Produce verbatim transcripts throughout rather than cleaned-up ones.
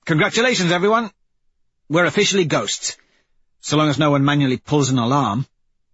Congratulations, everyone. We're officially ghosts, so long as no one manually pulls an alarm.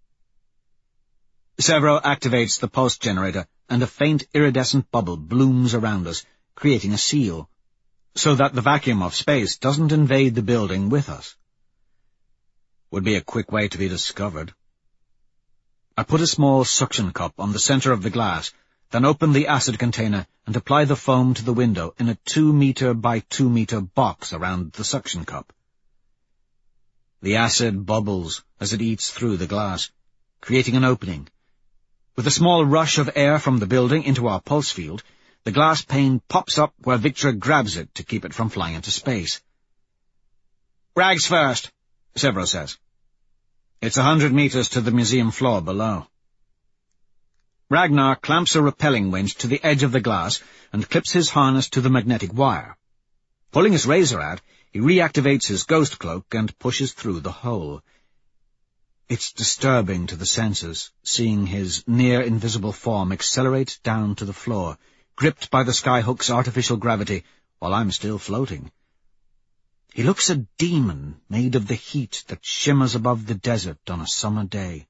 Severo activates the pulse generator, and a faint iridescent bubble blooms around us, creating a seal, so that the vacuum of space doesn't invade the building with us. Would be a quick way to be discovered. I put a small suction cup on the center of the glass, then open the acid container and apply the foam to the window in a two-meter by two-meter box around the suction cup. The acid bubbles as it eats through the glass, creating an opening. With a small rush of air from the building into our pulse field, the glass pane pops up where Victra grabs it to keep it from flying into space. "Rags first," Severo says. "It's a hundred meters to the museum floor below." Ragnar clamps a repelling winch to the edge of the glass and clips his harness to the magnetic wire. Pulling his razor out, he reactivates his ghost cloak and pushes through the hole. It's disturbing to the senses, seeing his near-invisible form accelerate down to the floor, gripped by the skyhook's artificial gravity, while I'm still floating. He looks a demon made of the heat that shimmers above the desert on a summer day.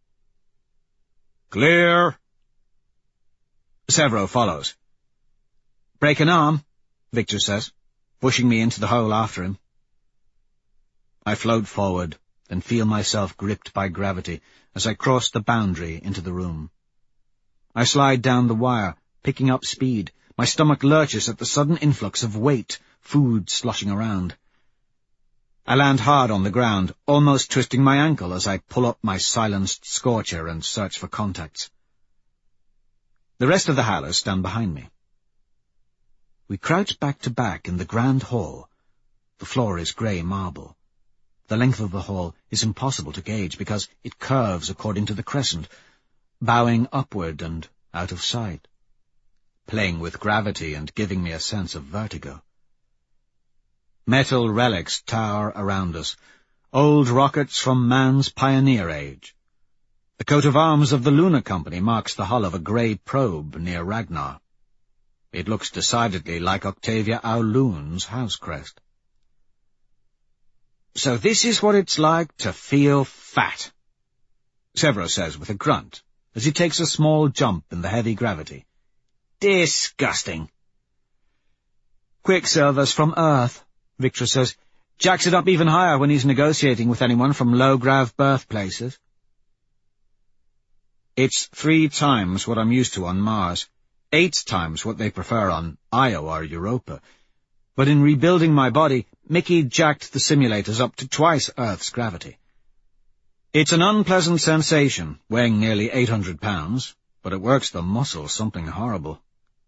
"Clear!" Severo follows. "Break an arm," Victor says, pushing me into the hole after him. I float forward, then feel myself gripped by gravity as I cross the boundary into the room. I slide down the wire, picking up speed. My stomach lurches at the sudden influx of weight, food sloshing around. I land hard on the ground, almost twisting my ankle as I pull up my silenced scorcher and search for contacts. The rest of the howlers stand behind me. We crouch back to back in the grand hall. The floor is grey marble. The length of the hall is impossible to gauge because it curves according to the crescent, bowing upward and out of sight, playing with gravity and giving me a sense of vertigo. Metal relics tower around us, old rockets from man's pioneer age. The coat of arms of the Lunar Company marks the hull of a grey probe near Ragnar. It looks decidedly like Octavia Aulun's house crest. "So this is what it's like to feel fat," Severo says with a grunt, as he takes a small jump in the heavy gravity. "Disgusting." "Quicksilver's from Earth," Victor says. "Jacks it up even higher when he's negotiating with anyone from low-grav birthplaces." "It's three times what I'm used to on Mars, eight times what they prefer on Io or Europa. But in rebuilding my body, Mickey jacked the simulators up to twice Earth's gravity. It's an unpleasant sensation, weighing nearly eight hundred pounds, but it works the muscle something horrible."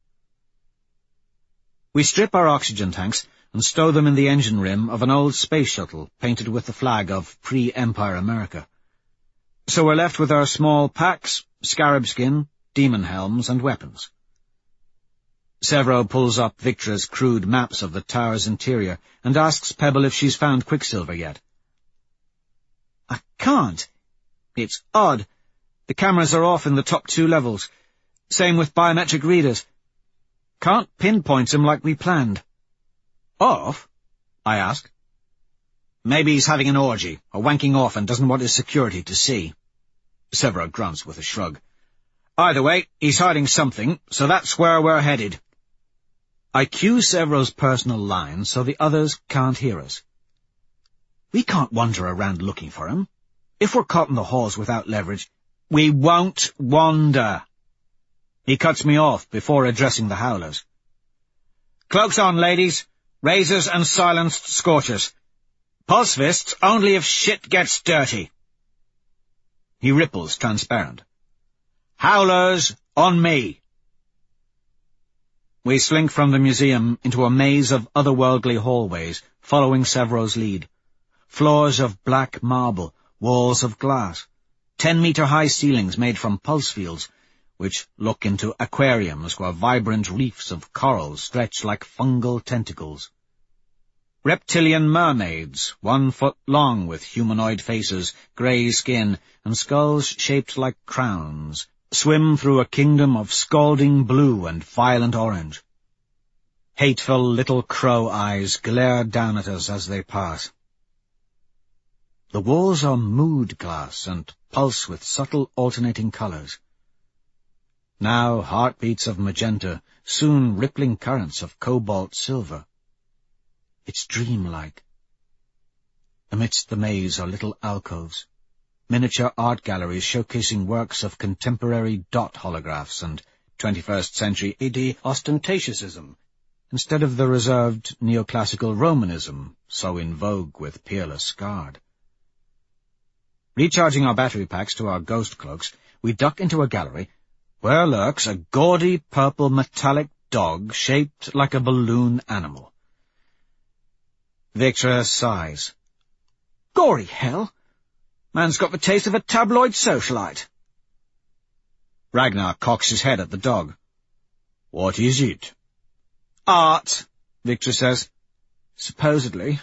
We strip our oxygen tanks and stow them in the engine rim of an old space shuttle painted with the flag of pre-Empire America. So we're left with our small packs, scarab skin, demon helms, and weapons. Severo pulls up Victra's crude maps of the tower's interior and asks Pebble if she's found Quicksilver yet. "I can't. It's odd. The cameras are off in the top two levels. Same with biometric readers. Can't pinpoint him like we planned." "Off?" I ask. "Maybe he's having an orgy, or wanking off and doesn't want his security to see." Severo grunts with a shrug. "Either way, he's hiding something, so that's where we're headed." I cue Severo's personal line so the others can't hear us. "We can't wander around looking for him. If we're caught in the halls without leverage—" "We won't wander." He cuts me off before addressing the howlers. "Cloaks on, ladies. Razors and silenced scorchers. Pulse fists only if shit gets dirty." He ripples transparent. "Howlers on me." We slink from the museum into a maze of otherworldly hallways, following Severo's lead. Floors of black marble, walls of glass, ten-meter-high ceilings made from pulse fields, which look into aquariums where vibrant reefs of coral stretch like fungal tentacles. Reptilian mermaids, one foot long with humanoid faces, grey skin, and skulls shaped like crowns, swim through a kingdom of scalding blue and violent orange. Hateful little crow eyes glare down at us as they pass. The walls are mood glass and pulse with subtle alternating colours. Now heartbeats of magenta, soon rippling currents of cobalt silver. It's dreamlike. Amidst the maze are little alcoves, miniature art galleries showcasing works of contemporary dot holographs and twenty-first century A D ostentatiousism, instead of the reserved neoclassical Romanism so in vogue with Peerless Guard. Recharging our battery packs to our ghost cloaks, we duck into a gallery where lurks a gaudy purple metallic dog shaped like a balloon animal. Victra sighs. Gory hell! Man's got the taste of a tabloid socialite. Ragnar cocks his head at the dog. What is it? Art, Victra says. Supposedly.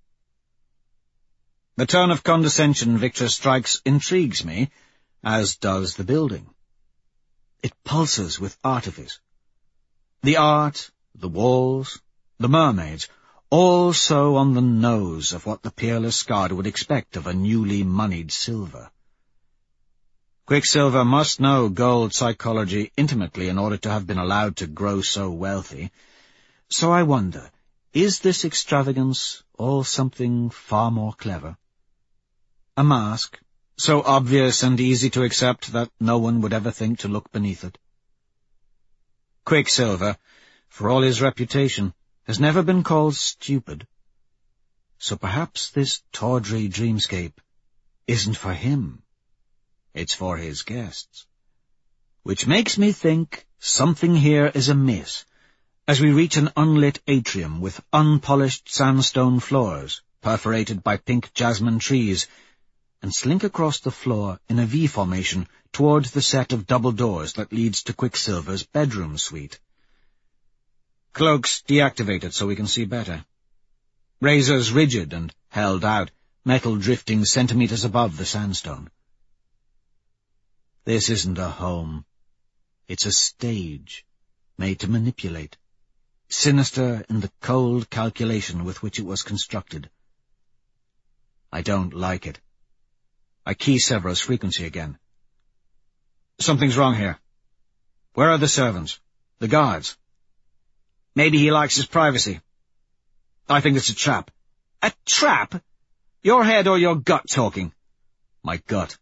The tone of condescension Victra strikes intrigues me, as does the building. It pulses with artifice. The art, the walls, the mermaids, all so on the nose of what the Peerless Guard would expect of a newly moneyed Silver. Quicksilver must know gold psychology intimately in order to have been allowed to grow so wealthy. So I wonder, is this extravagance all something far more clever? A mask, so obvious and easy to accept that no one would ever think to look beneath it. Quicksilver, for all his reputation, has never been called stupid. So perhaps this tawdry dreamscape isn't for him. It's for his guests. Which makes me think something here is amiss, as we reach an unlit atrium with unpolished sandstone floors, perforated by pink jasmine trees, and slink across the floor in a V formation towards the set of double doors that leads to Quicksilver's bedroom suite. Cloaks deactivated so we can see better. Razors rigid and held out, metal drifting centimetres above the sandstone. This isn't a home. It's a stage, made to manipulate, sinister in the cold calculation with which it was constructed. I don't like it. I key Severo's frequency again. Something's wrong here. Where are the servants? The guards? Maybe he likes his privacy. I think it's a trap. A trap? Your head or your gut talking? My gut.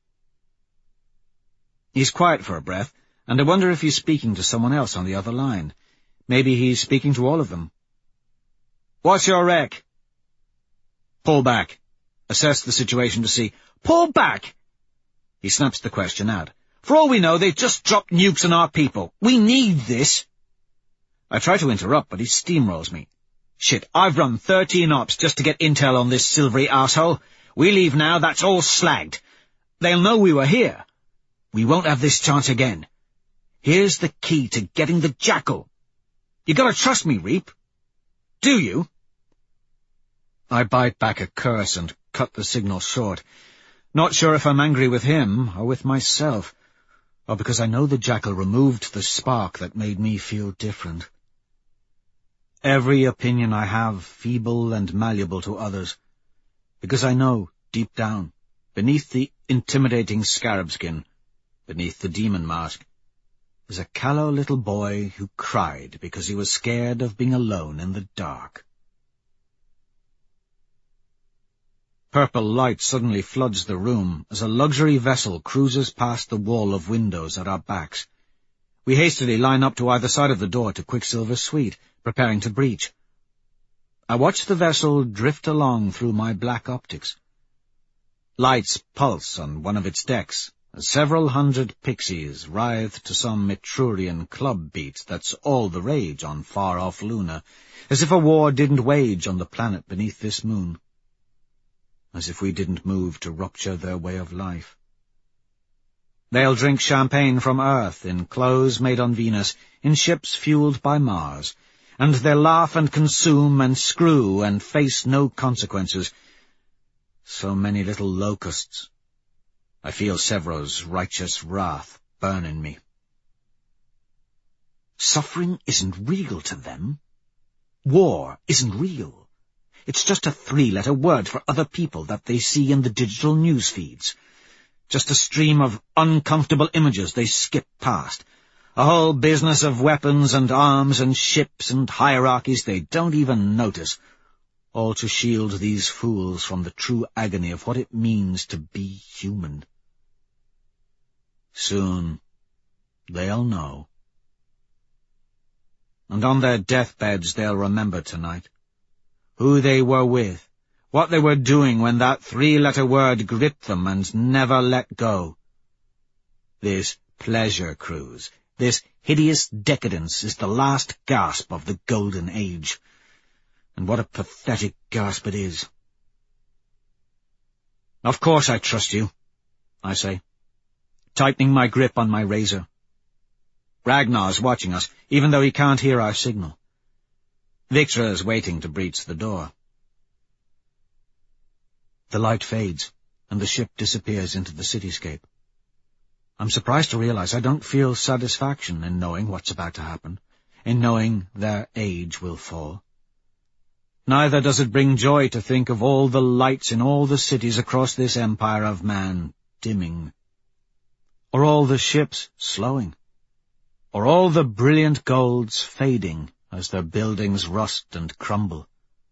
He's quiet for a breath, and I wonder if he's speaking to someone else on the other line. Maybe he's speaking to all of them. What's your rec? Pull back. Assess the situation to see. Pull back! He snaps the question out. For all we know, they've just dropped nukes on our people. We need this. I try to interrupt, but he steamrolls me. Shit, I've run thirteen ops just to get intel on this silvery arsehole. We leave now, that's all slagged. They'll know we were here. We won't have this chance again. Here's the key to getting the jackal. You gotta trust me, Reap. Do you? I bite back a curse and cut the signal short. Not sure if I'm angry with him or with myself, or because I know the jackal removed the spark that made me feel different. Every opinion I have feeble and malleable to others, because I know, deep down, beneath the intimidating scarab skin, beneath the demon mask, is a callow little boy who cried because he was scared of being alone in the dark. Purple light suddenly floods the room as a luxury vessel cruises past the wall of windows at our backs. We hastily line up to either side of the door to Quicksilver's suite, preparing to breach. I watch the vessel drift along through my black optics. Lights pulse on one of its decks, as several hundred pixies writhe to some Etrurian club beat that's all the rage on far-off Luna, as if a war didn't wage on the planet beneath this moon. As if we didn't move to rupture their way of life. They'll drink champagne from Earth in clothes made on Venus, in ships fueled by Mars, and they'll laugh and consume and screw and face no consequences. So many little locusts. I feel Severo's righteous wrath burn in me. Suffering isn't real to them. War isn't real. It's just a three-letter word for other people that they see in the digital news feeds. Just a stream of uncomfortable images they skip past. A whole business of weapons and arms and ships and hierarchies they don't even notice, all to shield these fools from the true agony of what it means to be human. Soon they'll know. And on their deathbeds they'll remember tonight who they were with, what they were doing when that three-letter word gripped them and never let go. This pleasure cruise, this hideous decadence is the last gasp of the Golden Age. And what a pathetic gasp it is. "Of course I trust you," I say, tightening my grip on my razor. Ragnar's watching us, even though he can't hear our signal. Victra's waiting to breach the door. The light fades, and the ship disappears into the cityscape. I'm surprised to realize I don't feel satisfaction in knowing what's about to happen, in knowing their age will fall. Neither does it bring joy to think of all the lights in all the cities across this empire of man dimming, or all the ships slowing, or all the brilliant golds fading as their buildings rust and crumble.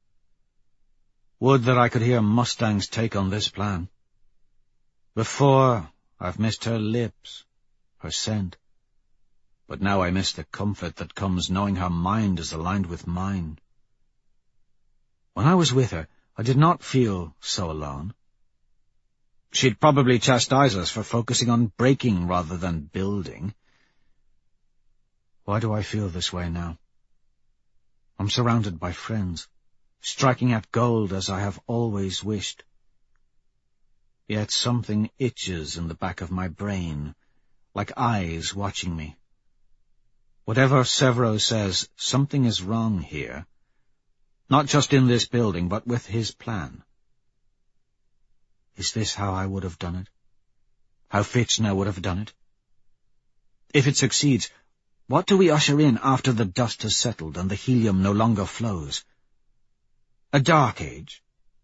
Would that I could hear Mustang's take on this plan. Before, I've missed her lips, her scent, but now I miss the comfort that comes knowing her mind is aligned with mine. When I was with her, I did not feel so alone. She'd probably chastise us for focusing on breaking rather than building. Why do I feel this way now? I'm surrounded by friends, striking at gold as I have always wished. Yet something itches in the back of my brain, like eyes watching me. Whatever Severo says, something is wrong here. Not just in this building, but with his plan. Is this how I would have done it? How Fichtner would have done it? If it succeeds, what do we usher in after the dust has settled and the helium no longer flows? A dark age?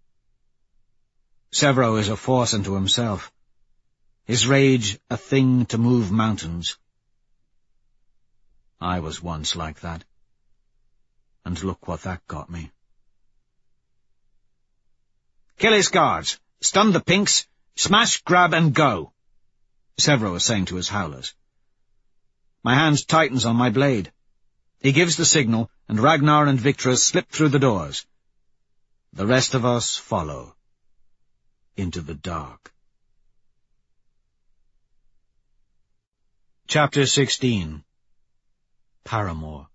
Severo is a force unto himself. His rage a thing to move mountains. I was once like that. And look what that got me. "Kill his guards! Stun the pinks! Smash, grab, and go!" Severo was saying to his howlers. My hand tightens on my blade. He gives the signal, and Ragnar and Victra slip through the doors. The rest of us follow. Into the dark. Chapter sixteen. Paramore.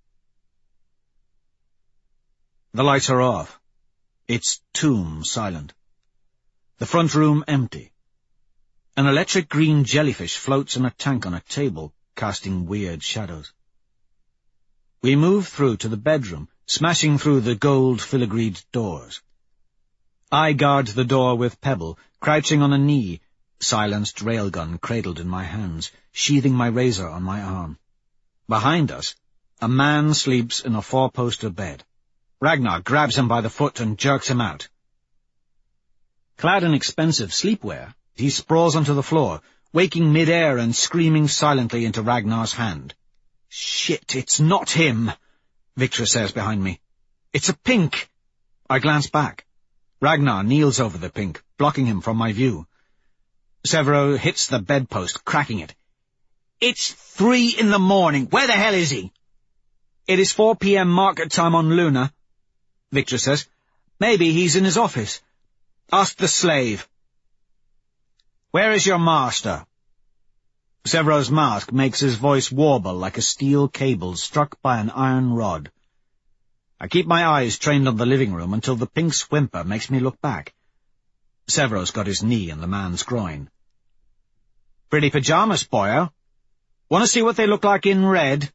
The lights are off. Its tomb silent. The front room empty. An electric green jellyfish floats in a tank on a table, casting weird shadows. We move through to the bedroom, smashing through the gold filigreed doors. I guard the door with Pebble, crouching on a knee, silenced railgun cradled in my hands, sheathing my razor on my arm. Behind us, a man sleeps in a four-poster bed. Ragnar grabs him by the foot and jerks him out. Clad in expensive sleepwear, he sprawls onto the floor, waking mid-air and screaming silently into Ragnar's hand. "Shit, it's not him," Victra says behind me. "It's a pink." I glance back. Ragnar kneels over the pink, blocking him from my view. Severo hits the bedpost, cracking it. "It's three in the morning. Where the hell is he?" "It is four p m market time on Luna," Victra says. "Maybe he's in his office. Ask the slave." "Where is your master?" Severo's mask makes his voice warble like a steel cable struck by an iron rod. I keep my eyes trained on the living room until the pink's whimper makes me look back. Severo's got his knee in the man's groin. "Pretty pyjamas, boyo. Want to see what they look like in red?"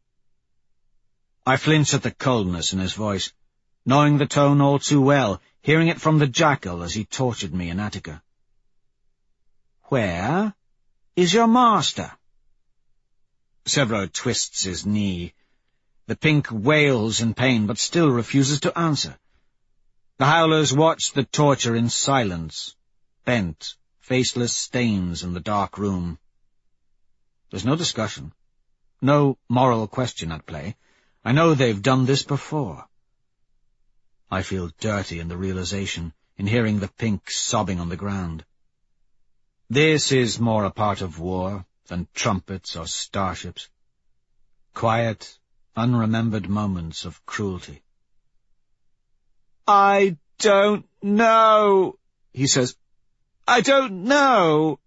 I flinch at the coldness in his voice, knowing the tone all too well, hearing it from the jackal as he tortured me in Attica. "Where is your master?" Severo twists his knee. The pink wails in pain, but still refuses to answer. The howlers watch the torture in silence, bent, faceless stains in the dark room. There's no discussion, no moral question at play. I know they've done this before. I feel dirty in the realization, in hearing the pink sobbing on the ground. This is more a part of war than trumpets or starships. Quiet, unremembered moments of cruelty. "I don't know," he says. "I don't know."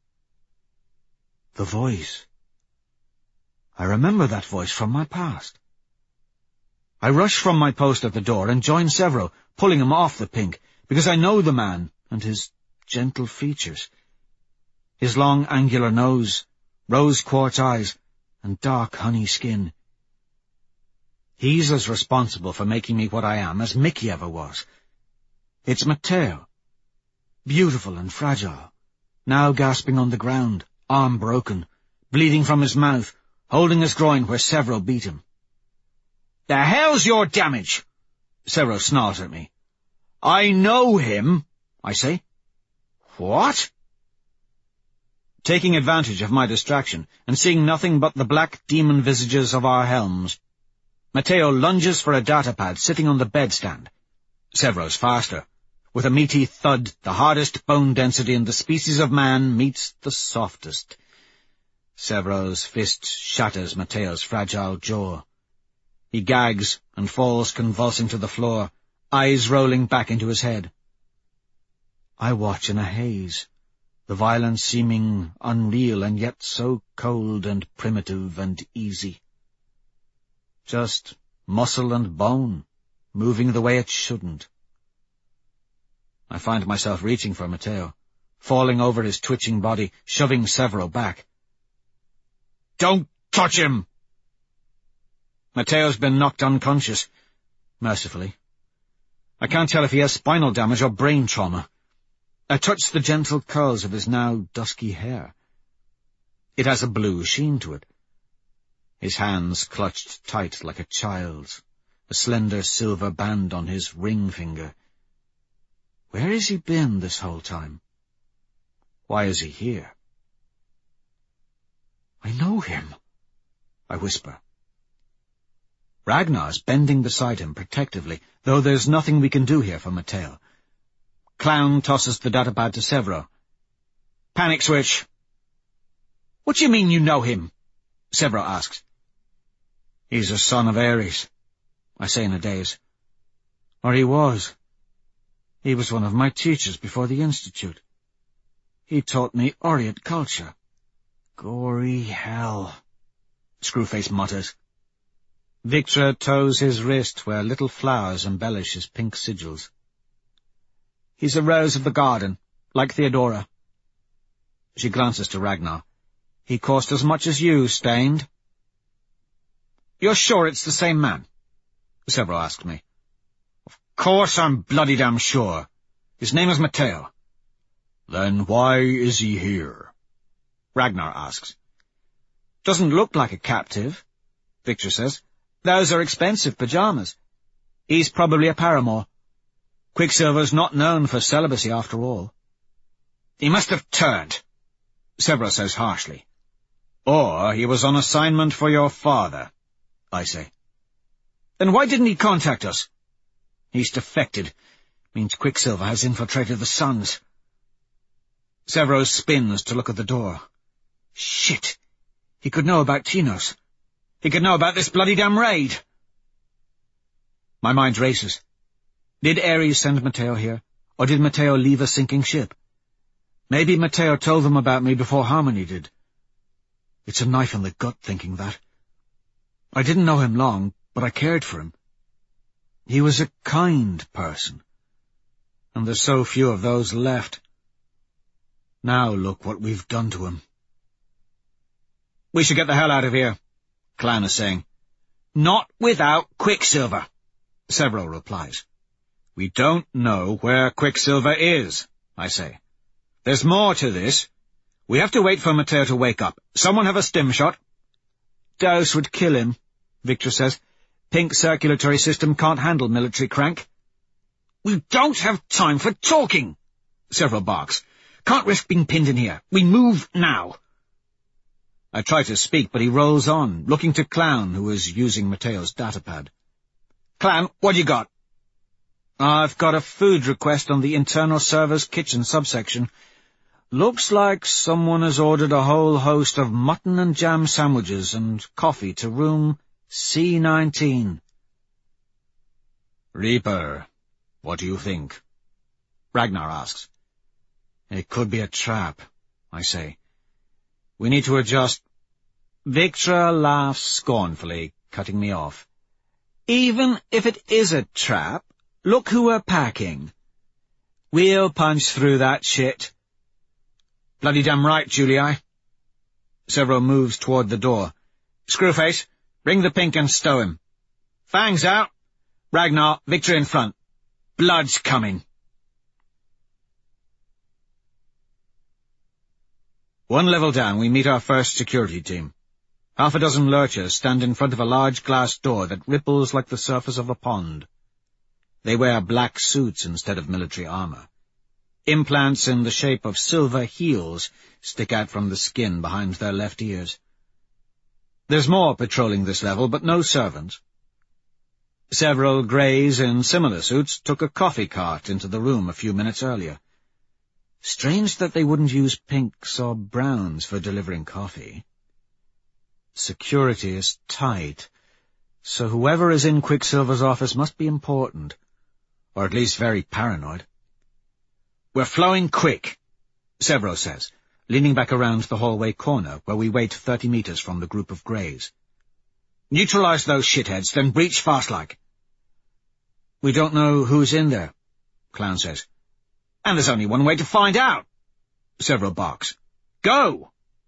The voice. I remember that voice from my past. I rush from my post at the door and join Severo, pulling him off the pink, because I know the man and his gentle features. His long angular nose, rose-quartz eyes, and dark honey skin. He's as responsible for making me what I am as Mickey ever was. It's Matteo, beautiful and fragile, now gasping on the ground, arm broken, bleeding from his mouth, holding his groin where Severo beat him. "The hell's your damage?" Severo snarls at me. "I know him," I say. "What?" Taking advantage of my distraction, and seeing nothing but the black demon visages of our helms, Matteo lunges for a datapad sitting on the bedstand. Severo's faster. With a meaty thud, the hardest bone density in the species of man meets the softest. Severo's fist shatters Matteo's fragile jaw. He gags and falls convulsing to the floor, eyes rolling back into his head. I watch in a haze, the violence seeming unreal and yet so cold and primitive and easy. Just muscle and bone, moving the way it shouldn't. I find myself reaching for Matteo, falling over his twitching body, shoving Severo back. "Don't touch him!" Matteo's been knocked unconscious, mercifully. I can't tell if he has spinal damage or brain trauma. I touch the gentle curls of his now dusky hair. It has a blue sheen to it. His hands clutched tight like a child's, a slender silver band on his ring finger. Where has he been this whole time? Why is he here? "I know him," I whisper. Ragnar's bending beside him protectively, though there's nothing we can do here for Matteo. Clown tosses the datapad to Severo. "Panic switch." "What do you mean you know him?" Severo asks. "He's a son of Ares," I say in a daze. "Or he was. He was one of my teachers before the Institute. He taught me Oriat culture." "Gory hell," Screwface mutters. Victra toes his wrist where little flowers embellish his pink sigils. "He's a rose of the garden, like Theodora." She glances to Ragnar. "He cost as much as you, Stained." "You're sure it's the same man?" Severo asked me. "Of course I'm bloody damn sure. His name is Matteo." "Then why is he here?" Ragnar asks. "Doesn't look like a captive," Victra says. "Those are expensive pyjamas. He's probably a paramour. Quicksilver's not known for celibacy after all." "He must have turned," Severo says harshly. "Or he was on assignment for your father," I say. "Then why didn't he contact us?" "He's defected. Means Quicksilver has infiltrated the Suns." Severo spins to look at the door. Shit! He could know about Tinos. He could know about this bloody damn raid. My mind races. Did Ares send Matteo here, or did Matteo leave a sinking ship? Maybe Matteo told them about me before Harmony did. It's a knife in the gut thinking that. I didn't know him long, but I cared for him. He was a kind person, and there's so few of those left. Now look what we've done to him. "We should get the hell out of here," Clown is saying. "Not without Quicksilver," Severo replies. "We don't know where Quicksilver is," I say. "There's more to this. We have to wait for Matteo to wake up. Someone have a stim shot?" "Dose would kill him," Victra says. Pink circulatory system can't handle military crank. We don't have time for talking, several barks. Can't risk being pinned in here. We move now. I try to speak, but he rolls on, looking to Clown, who is using Mateo's datapad. Clown, what you got? I've got a food request on the internal servers kitchen subsection. Looks like someone has ordered a whole host of mutton and jam sandwiches and coffee to room C nineteen. Reaper, what do you think? Ragnar asks. It could be a trap, I say. We need to adjust. Victra laughs scornfully, cutting me off. Even if it is a trap, look who we're packing. We'll punch through that shit. Bloody damn right, Julii. Severo moves toward the door. Screwface, bring the pink and stow him. Fangs out. Ragnar, Victor in front. Blood's coming. One level down, we meet our first security team. Half a dozen lurchers stand in front of a large glass door that ripples like the surface of a pond. They wear black suits instead of military armor. Implants in the shape of silver heels stick out from the skin behind their left ears. There's more patrolling this level, but no servants. Several greys in similar suits took a coffee cart into the room a few minutes earlier. Strange that they wouldn't use pinks or browns for delivering coffee. Security is tight, so whoever is in Quicksilver's office must be important, or at least very paranoid. We're flowing quick, Severo says, leaning back around the hallway corner where we wait thirty meters from the group of greys. Neutralize those shitheads, then breach fast-like. We don't know who's in there, Clown says. And there's only one way to find out, Severo barks. Go!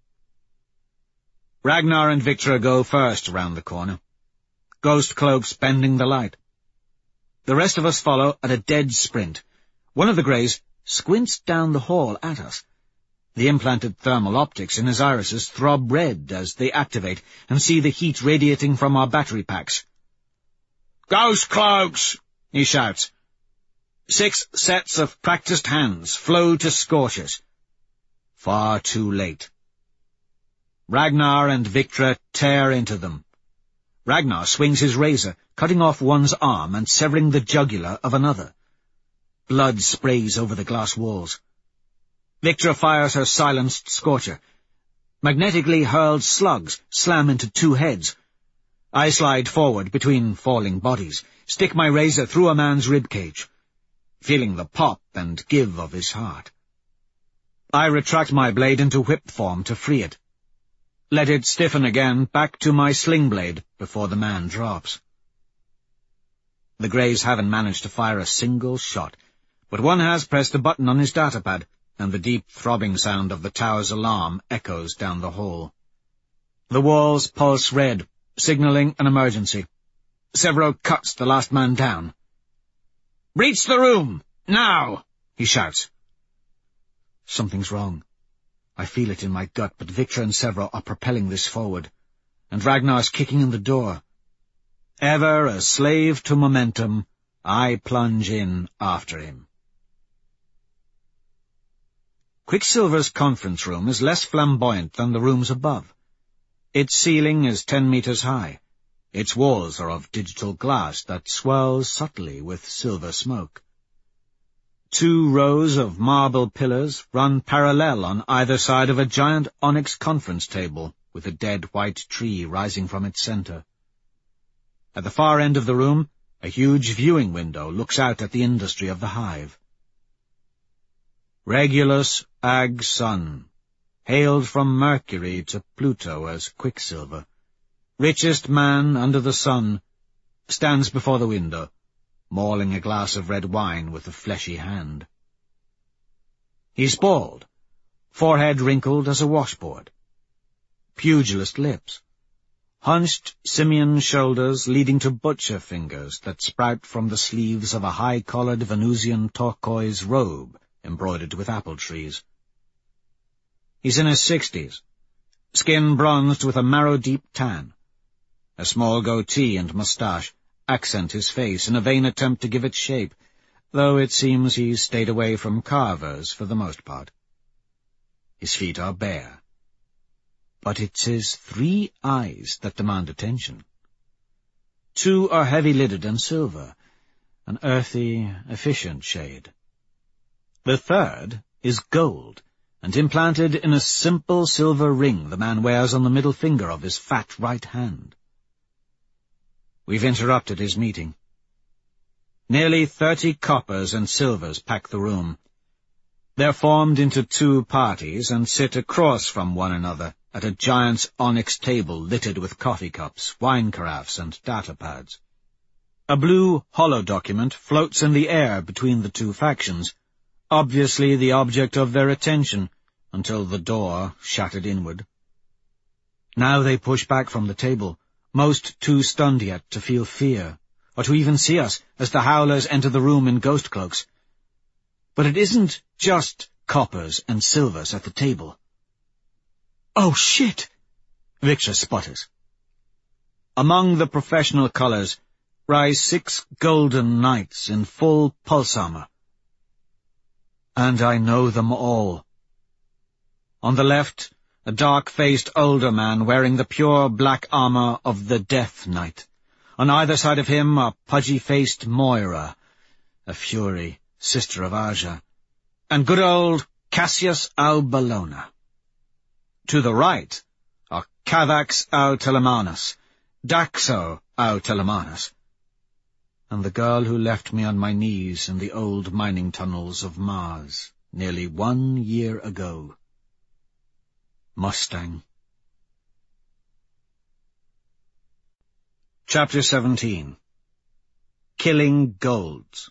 Ragnar and Victra go first around the corner, ghost cloaks bending the light. The rest of us follow at a dead sprint. One of the greys squints down the hall at us. The implanted thermal optics in his irises throb red as they activate and see the heat radiating from our battery packs. "Ghost cloaks!" he shouts. Six sets of practiced hands flow to scorches. Far too late. Ragnar and Victra tear into them. Ragnar swings his razor, cutting off one's arm and severing the jugular of another. Blood sprays over the glass walls. Victra fires her silenced scorcher. Magnetically hurled slugs slam into two heads. I slide forward between falling bodies, stick my razor through a man's ribcage, feeling the pop and give of his heart. I retract my blade into whip form to free it. Let it stiffen again back to my sling blade before the man drops. The greys haven't managed to fire a single shot, but one has pressed a button on his datapad, and the deep throbbing sound of the tower's alarm echoes down the hall. The walls pulse red, signaling an emergency. Severo cuts the last man down. "Breach the room! Now!" he shouts. Something's wrong. I feel it in my gut, but Victra and Severo are propelling this forward, and Ragnar's kicking in the door. Ever a slave to momentum, I plunge in after him. Quicksilver's conference room is less flamboyant than the rooms above. Its ceiling is ten meters high. Its walls are of digital glass that swirls subtly with silver smoke. Two rows of marble pillars run parallel on either side of a giant onyx conference table with a dead white tree rising from its center. At the far end of the room, a huge viewing window looks out at the industry of the hive. Regulus Ag Sun, hailed from Mercury to Pluto as Quicksilver, richest man under the sun, stands before the window, mauling a glass of red wine with a fleshy hand. He's bald, forehead wrinkled as a washboard, pugilist lips, hunched simian shoulders leading to butcher fingers that sprout from the sleeves of a high-collared Venusian turquoise robe embroidered with apple trees. He's in his sixties, skin bronzed with a marrow-deep tan. A small goatee and moustache accent his face in a vain attempt to give it shape, though it seems he's stayed away from carvers for the most part. His feet are bare, but it's his three eyes that demand attention. Two are heavy-lidded and silver, an earthy, efficient shade. The third is gold, and implanted in a simple silver ring the man wears on the middle finger of his fat right hand. We've interrupted his meeting. Nearly thirty coppers and silvers pack the room. They're formed into two parties and sit across from one another at a giant's onyx table littered with coffee cups, wine carafes, and data pads. A blue hollow document floats in the air between the two factions, obviously the object of their attention, until the door shattered inward. Now they push back from the table, most too stunned yet to feel fear, or to even see us as the howlers enter the room in ghost cloaks. But it isn't just coppers and silvers at the table. "Oh, shit!" Victor sputters. Among the professional colours rise six golden knights in full pulse armour. And I know them all. On the left, a dark-faced older man wearing the pure black armour of the Death Knight. On either side of him a pudgy-faced Moira, a fury, sister of Aja, and good old Cassius au Bellona. To the right are Cavax au Telemanus, Daxo au Telemanus, and the girl who left me on my knees in the old mining tunnels of Mars nearly one year ago. Mustang. Chapter seventeen. Killing Golds.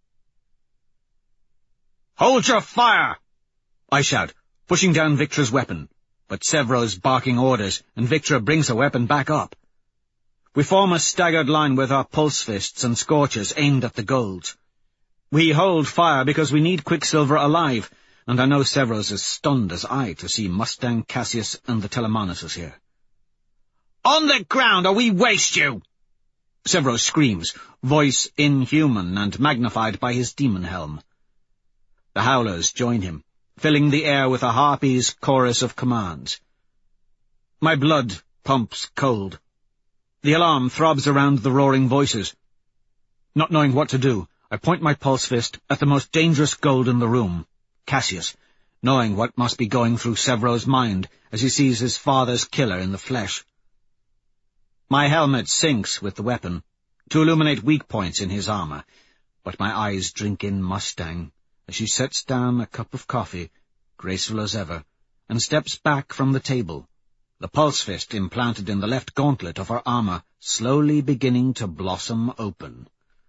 "Hold your fire!" I shout, pushing down Victor's weapon, but Sevro's barking orders, and Victor brings the weapon back up. We form a staggered line with our pulse fists and scorchers aimed at the Golds. We hold fire because we need Quicksilver alive, and I know Sevro's as stunned as I to see Mustang, Cassius, and the Telemanuses here. "On the ground, or we waste you!" Sevro screams, voice inhuman and magnified by his demon helm. The howlers join him, filling the air with a harpy's chorus of commands. My blood pumps cold. The alarm throbs around the roaring voices. Not knowing what to do, I point my pulse fist at the most dangerous Gold in the room, Cassius, knowing what must be going through Sevro's mind as he sees his father's killer in the flesh. My helmet sinks with the weapon, to illuminate weak points in his armour, but my eyes drink in Mustang as she sets down a cup of coffee, graceful as ever, and steps back from the table, the pulse fist implanted in the left gauntlet of her armour slowly beginning to blossom open.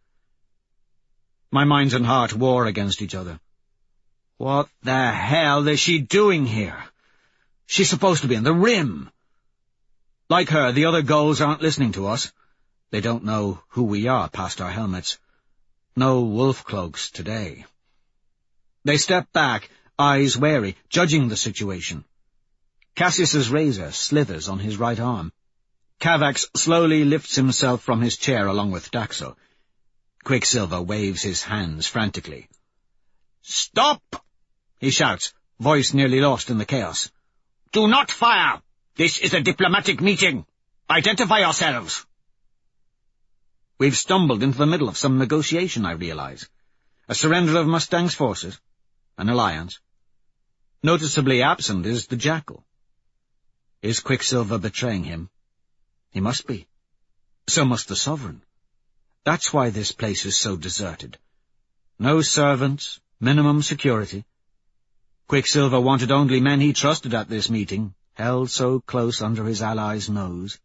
My mind and heart war against each other. What the hell is she doing here? She's supposed to be in the Rim. Like her, the other Golds aren't listening to us. They don't know who we are past our helmets. No wolf cloaks today. They step back, eyes wary, judging the situation. Cassius's razor slithers on his right arm. Cavax slowly lifts himself from his chair along with Daxo. Quicksilver waves his hands frantically. "Stop!" he shouts, voice nearly lost in the chaos. "Do not fire! This is a diplomatic meeting! Identify yourselves!" We've stumbled into the middle of some negotiation, I realize. A surrender of Mustang's forces, an alliance. Noticeably absent is the Jackal. Is Quicksilver betraying him? He must be. So must the Sovereign. That's why this place is so deserted. No servants, minimum security. Quicksilver wanted only men he trusted at this meeting, held so close under his ally's nose.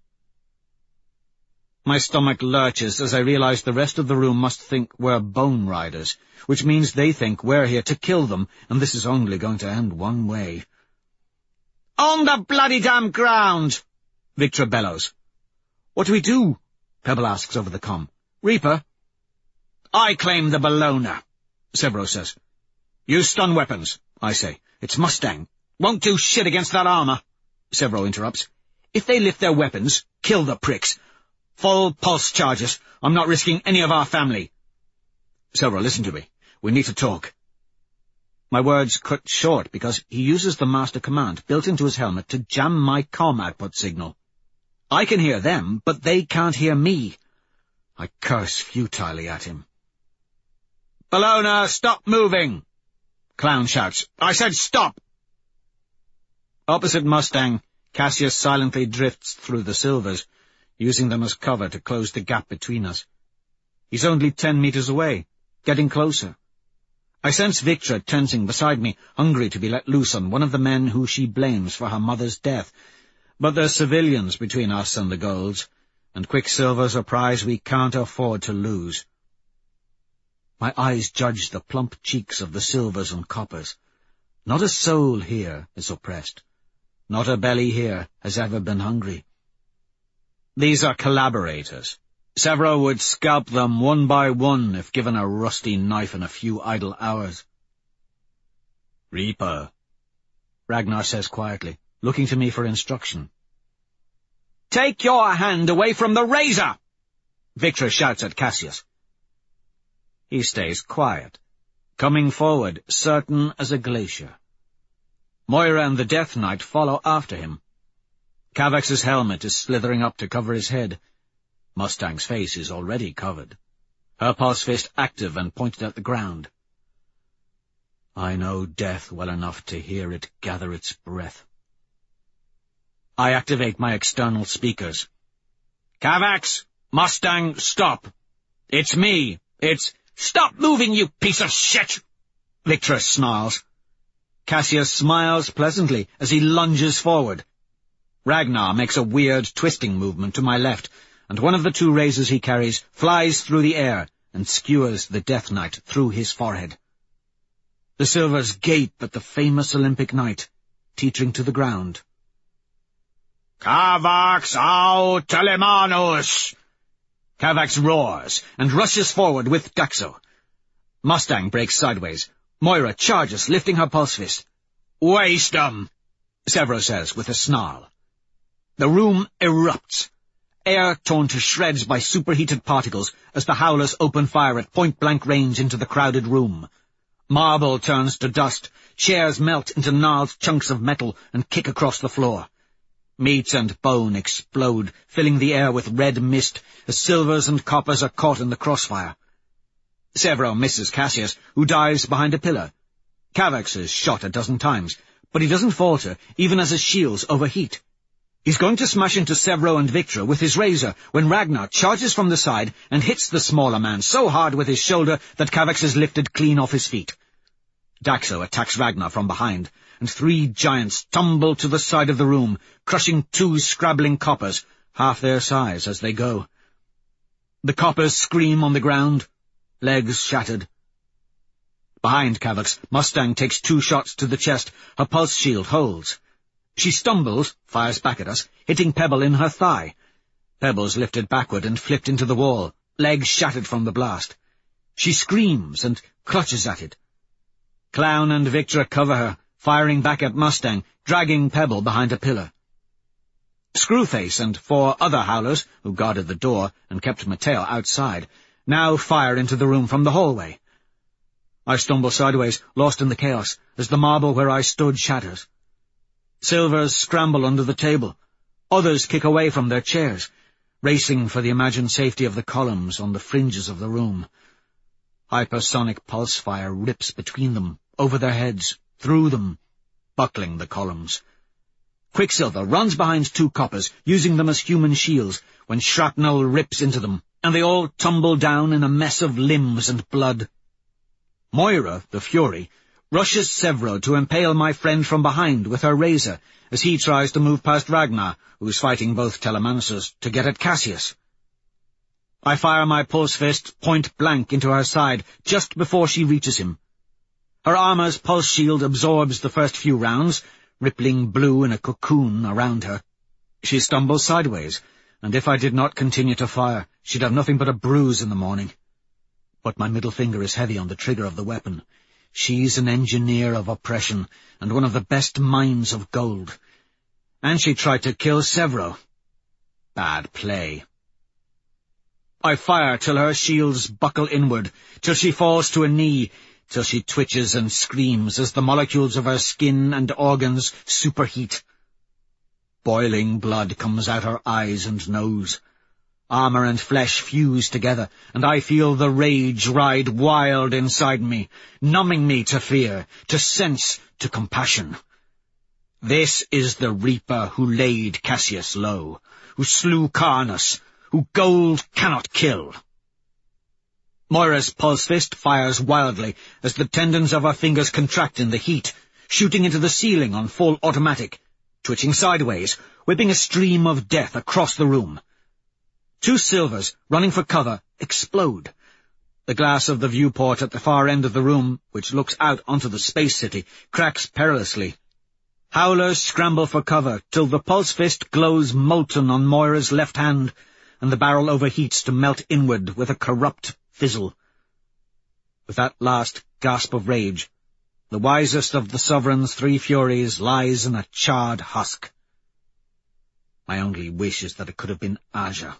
My stomach lurches as I realize the rest of the room must think we're Bone Riders, which means they think we're here to kill them, and this is only going to end one way. "On the bloody damn ground!" Victor bellows. "What do we do?" Pebble asks over the comm. "Reaper?" "I claim the Bellona," Sevro says. "Use stun weapons," I say. "It's Mustang. Won't do shit against that armour." Sevro interrupts. "If they lift their weapons, kill the pricks. Full pulse charges. I'm not risking any of our family. Severo, listen to me. We need to talk. My words cut short because he uses the master command built into his helmet to jam my comm output signal. I can hear them, but they can't hear me. I curse futilely at him. Bellona, stop moving! Clown shouts. I said stop! Opposite Mustang, Cassius silently drifts through the Silvers, using them as cover to close the gap between us. He's only ten meters away, getting closer. I sense Victra tensing beside me, hungry to be let loose on one of the men who she blames for her mother's death. But there's civilians between us and the Golds, and Quicksilver's a prize we can't afford to lose. My eyes judge the plump cheeks of the Silvers and Coppers. Not a soul here is oppressed. Not a belly here has ever been hungry. These are collaborators. Severo would scalp them one by one if given a rusty knife and a few idle hours. Reaper, Ragnar says quietly, looking to me for instruction. Take your hand away from the razor! Victra shouts at Cassius. He stays quiet, coming forward, certain as a glacier. Moira and the Death Knight follow after him. Kavax's helmet is slithering up to cover his head. Mustang's face is already covered, her pulse fist active and pointed at the ground. I know death well enough to hear it gather its breath. I activate my external speakers. Kavax! Mustang, stop! It's me! It's— Stop moving, you piece of shit! Victra snarls. Cassius smiles pleasantly as he lunges forward. Ragnar makes a weird twisting movement to my left, and one of the two razors he carries flies through the air and skewers the Death Knight through his forehead. The Silvers gape at the famous Olympic Knight, teetering to the ground. Kavax au Telemanus! Kavax roars and rushes forward with Daxo. Mustang breaks sideways. Moira charges, lifting her pulse fist. Waste 'em, Severo says with a snarl. The room erupts, air torn to shreds by superheated particles as the Howlers open fire at point-blank range into the crowded room. Marble turns to dust, chairs melt into gnarled chunks of metal and kick across the floor. Meat and bone explode, filling the air with red mist as Silvers and Coppers are caught in the crossfire. Severo misses Cassius, who dives behind a pillar. Kavax is shot a dozen times, but he doesn't falter, even as his shields overheat. He's going to smash into Severo and Victra with his razor when Ragnar charges from the side and hits the smaller man so hard with his shoulder that Kavax is lifted clean off his feet. Daxo attacks Ragnar from behind, and three giants tumble to the side of the room, crushing two scrabbling Coppers, half their size as they go. The Coppers scream on the ground, legs shattered. Behind Kavax, Mustang takes two shots to the chest. Her pulse shield holds. She stumbles, fires back at us, hitting Pebble in her thigh. Pebble's lifted backward and flipped into the wall, legs shattered from the blast. She screams and clutches at it. Clown and Victra cover her, firing back at Mustang, dragging Pebble behind a pillar. Screwface and four other Howlers, who guarded the door and kept Mateo outside, now fire into the room from the hallway. I stumble sideways, lost in the chaos, as the marble where I stood shatters. Silvers scramble under the table. Others kick away from their chairs, racing for the imagined safety of the columns on the fringes of the room. Hypersonic pulse fire rips between them, over their heads, through them, buckling the columns. Quicksilver runs behind two Coppers, using them as human shields, when shrapnel rips into them, and they all tumble down in a mess of limbs and blood. Moira, the Fury, rushes Severo to impale my friend from behind with her razor, as he tries to move past Ragnar, who's fighting both Telemanuses, to get at Cassius. I fire my pulse fist point-blank into her side just before she reaches him. Her armor's pulse shield absorbs the first few rounds, rippling blue in a cocoon around her. She stumbles sideways, and if I did not continue to fire, she'd have nothing but a bruise in the morning. But my middle finger is heavy on the trigger of the weapon. She's an engineer of oppression, and one of the best minds of gold. And she tried to kill Severo. Bad play. I fire till her shields buckle inward, till she falls to a knee, till she twitches and screams as the molecules of her skin and organs superheat. Boiling blood comes out her eyes and nose. Armour and flesh fuse together, and I feel the rage ride wild inside me, numbing me to fear, to sense, to compassion. This is the Reaper who laid Cassius low, who slew Carnus, who gold cannot kill. Moira's pulse fist fires wildly as the tendons of her fingers contract in the heat, shooting into the ceiling on full automatic, twitching sideways, whipping a stream of death across the room. Two Silvers, running for cover, explode. The glass of the viewport at the far end of the room, which looks out onto the space city, cracks perilously. Howlers scramble for cover till the pulse fist glows molten on Moira's left hand, and the barrel overheats to melt inward with a corrupt fizzle. With that last gasp of rage, the wisest of the Sovereign's three Furies lies in a charred husk. My only wish is that it could have been Aja.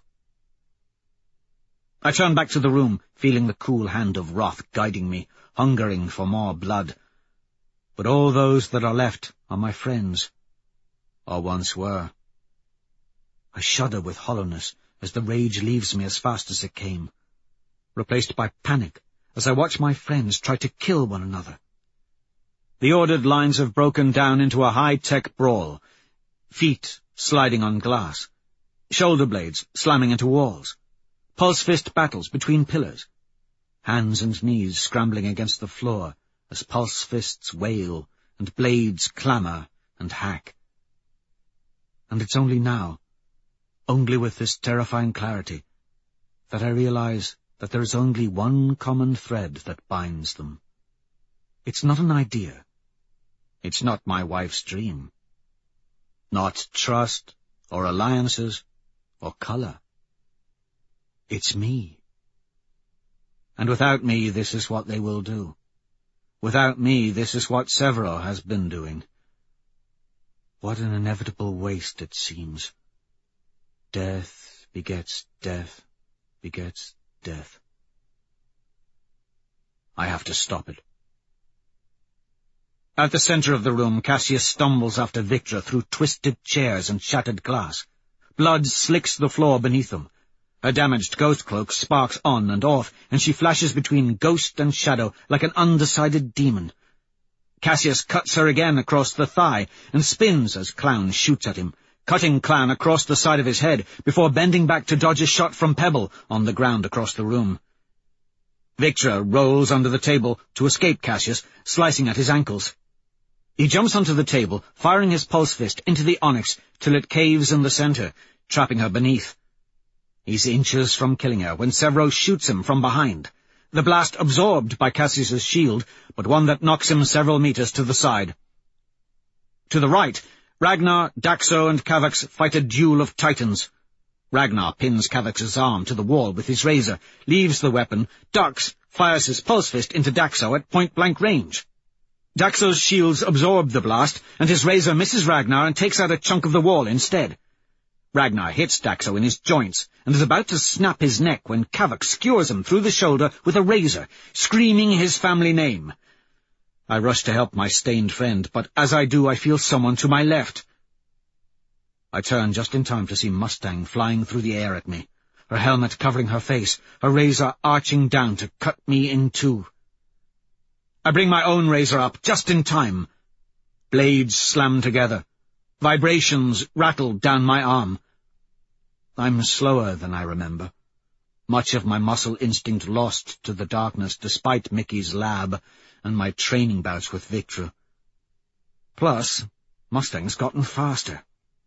I turn back to the room, feeling the cool hand of wrath guiding me, hungering for more blood. But all those that are left are my friends, or once were. I shudder with hollowness as the rage leaves me as fast as it came, replaced by panic as I watch my friends try to kill one another. The ordered lines have broken down into a high-tech brawl, feet sliding on glass, shoulder blades slamming into walls, pulse-fist battles between pillars, hands and knees scrambling against the floor as pulse-fists wail and blades clamour and hack. And it's only now, only with this terrifying clarity, that I realize that there is only one common thread that binds them. It's not an idea. It's not my wife's dream. Not trust, or alliances, or colour. It's me. And without me, this is what they will do. Without me, this is what Severo has been doing. What an inevitable waste it seems. Death begets death, begets death. I have to stop it. At the centre of the room, Cassius stumbles after Victra through twisted chairs and shattered glass. Blood slicks the floor beneath them. Her damaged ghost cloak sparks on and off, and she flashes between ghost and shadow like an undecided demon. Cassius cuts her again across the thigh and spins as Clown shoots at him, cutting Clown across the side of his head before bending back to dodge a shot from Pebble on the ground across the room. Victra rolls under the table to escape Cassius, slicing at his ankles. He jumps onto the table, firing his pulse fist into the onyx till it caves in the centre, trapping her beneath. He's inches from killing her when Severo shoots him from behind, the blast absorbed by Cassius's shield, but one that knocks him several meters to the side. To the right, Ragnar, Daxo, and Kavax fight a duel of titans. Ragnar pins Kavax's arm to the wall with his razor, leaves the weapon, ducks, fires his pulse fist into Daxo at point-blank range. Daxo's shields absorb the blast, and his razor misses Ragnar and takes out a chunk of the wall instead. Ragnar hits Daxo in his joints, and is about to snap his neck when Kavax skewers him through the shoulder with a razor, screaming his family name. I rush to help my stained friend, but as I do I feel someone to my left. I turn just in time to see Mustang flying through the air at me, her helmet covering her face, her razor arching down to cut me in two. I bring my own razor up just in time. Blades slam together. Vibrations rattle down my arm. I'm slower than I remember, much of my muscle instinct lost to the darkness despite Mickey's lab and my training bouts with Victra. Plus, Mustang's gotten faster.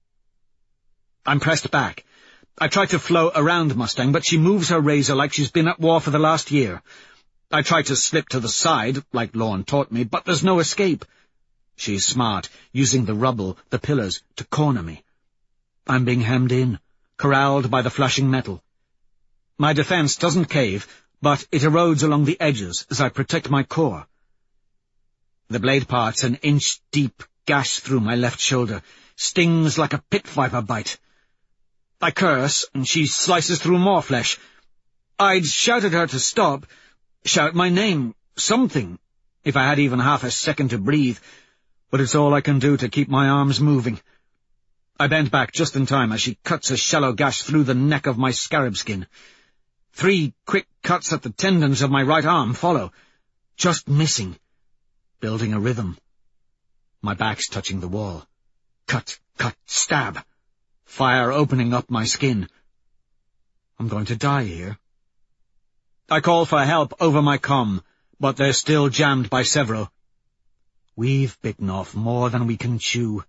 I'm pressed back. I try to flow around Mustang, but she moves her razor like she's been at war for the last year. I try to slip to the side, like Lorne taught me, but there's no escape. She's smart, using the rubble, the pillars, to corner me. I'm being hemmed in, corralled by the flashing metal. My defense doesn't cave, but it erodes along the edges as I protect my core. The blade parts an inch-deep gash through my left shoulder, stings like a pit viper bite. I curse, and she slices through more flesh. I'd shout at her to stop, shout my name, something, if I had even half a second to breathe, but it's all I can do to keep my arms moving. I bent back just in time as she cuts a shallow gash through the neck of my scarab skin. Three quick cuts at the tendons of my right arm follow, just missing, building a rhythm. My back's touching the wall. Cut, cut, stab. Fire opening up my skin. I'm going to die here. I call for help over my comm, but they're still jammed by several. We've bitten off more than we can chew.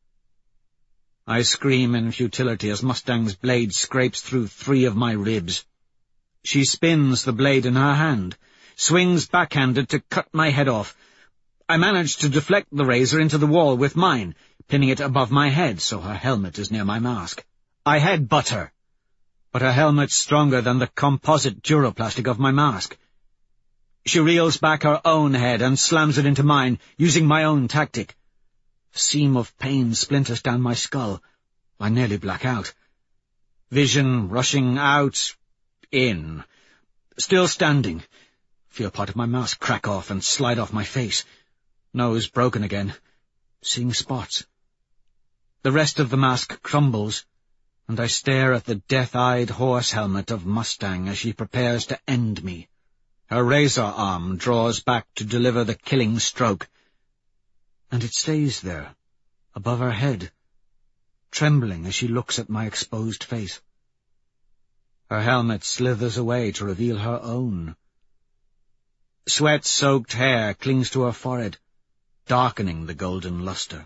I scream in futility as Mustang's blade scrapes through three of my ribs. She spins the blade in her hand, swings backhanded to cut my head off. I manage to deflect the razor into the wall with mine, pinning it above my head so her helmet is near my mask. I headbutt her, but her helmet's stronger than the composite duroplastic of my mask. She reels back her own head and slams it into mine, using my own tactic. A seam of pain splinters down my skull. I nearly black out. Vision rushing out, in. Still standing. Feel part of my mask crack off and slide off my face. Nose broken again. Seeing spots. The rest of the mask crumbles, and I stare at the death-eyed horse helmet of Mustang as she prepares to end me. Her razor arm draws back to deliver the killing stroke, and it stays there, above her head, trembling as she looks at my exposed face. Her helmet slithers away to reveal her own. Sweat-soaked hair clings to her forehead, darkening the golden luster.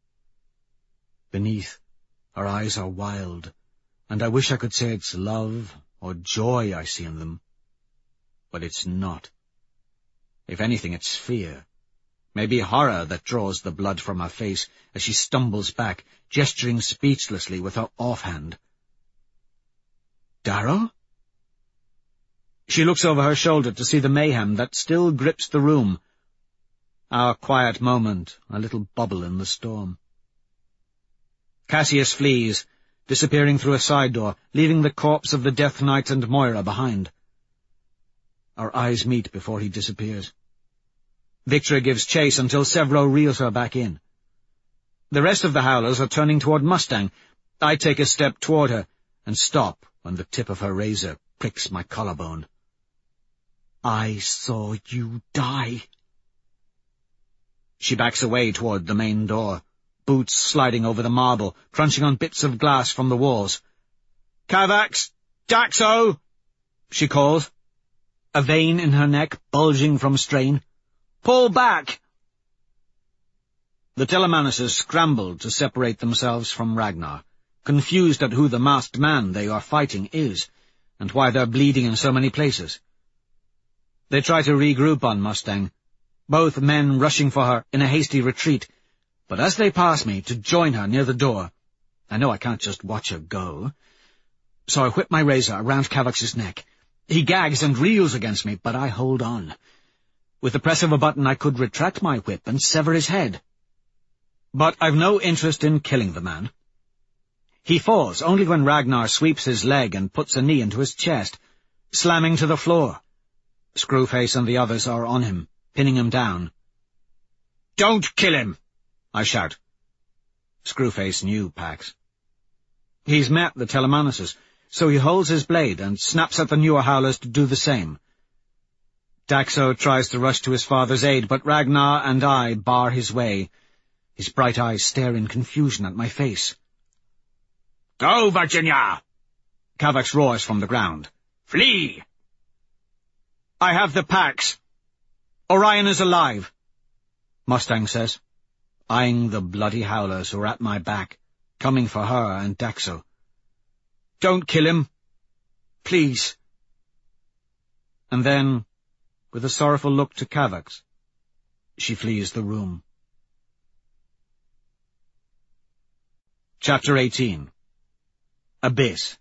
Beneath, her eyes are wild, and I wish I could say it's love or joy I see in them. But it's not. If anything, it's fear. Maybe horror that draws the blood from her face as she stumbles back, gesturing speechlessly with her offhand. Darrow? She looks over her shoulder to see the mayhem that still grips the room. Our quiet moment, a little bubble in the storm. Cassius flees, disappearing through a side door, leaving the corpse of the Death Knight and Moira behind. Our eyes meet before he disappears. Victory gives chase until Severo reels her back in. The rest of the Howlers are turning toward Mustang. I take a step toward her, and stop when the tip of her razor pricks my collarbone. I saw you die. She backs away toward the main door, boots sliding over the marble, crunching on bits of glass from the walls. "Kavax! Daxo!" she calls, a vein in her neck bulging from strain. "Pull back!" The Telemanuses scramble to separate themselves from Ragnar, confused at who the masked man they are fighting is, and why they're bleeding in so many places. They try to regroup on Mustang, both men rushing for her in a hasty retreat, but as they pass me to join her near the door, I know I can't just watch her go. So I whip my razor around Kavax's neck. He gags and reels against me, but I hold on. With the press of a button I could retract my whip and sever his head. But I've no interest in killing the man. He falls only when Ragnar sweeps his leg and puts a knee into his chest, slamming to the floor. Screwface and the others are on him, pinning him down. "Don't kill him!" I shout. Screwface knew Pax. He's met the Telemanuses, so he holds his blade and snaps at the newer Howlers to do the same. Daxo tries to rush to his father's aid, but Ragnar and I bar his way. His bright eyes stare in confusion at my face. "Go, Virginia!" Kavax roars from the ground. "Flee!" "I have the Pax. Orion is alive," Mustang says, eyeing the bloody Howlers who are at my back, coming for her and Daxo. "Don't kill him. Please." And then, with a sorrowful look to Kavax, she flees the room. Chapter eighteen. Abyss.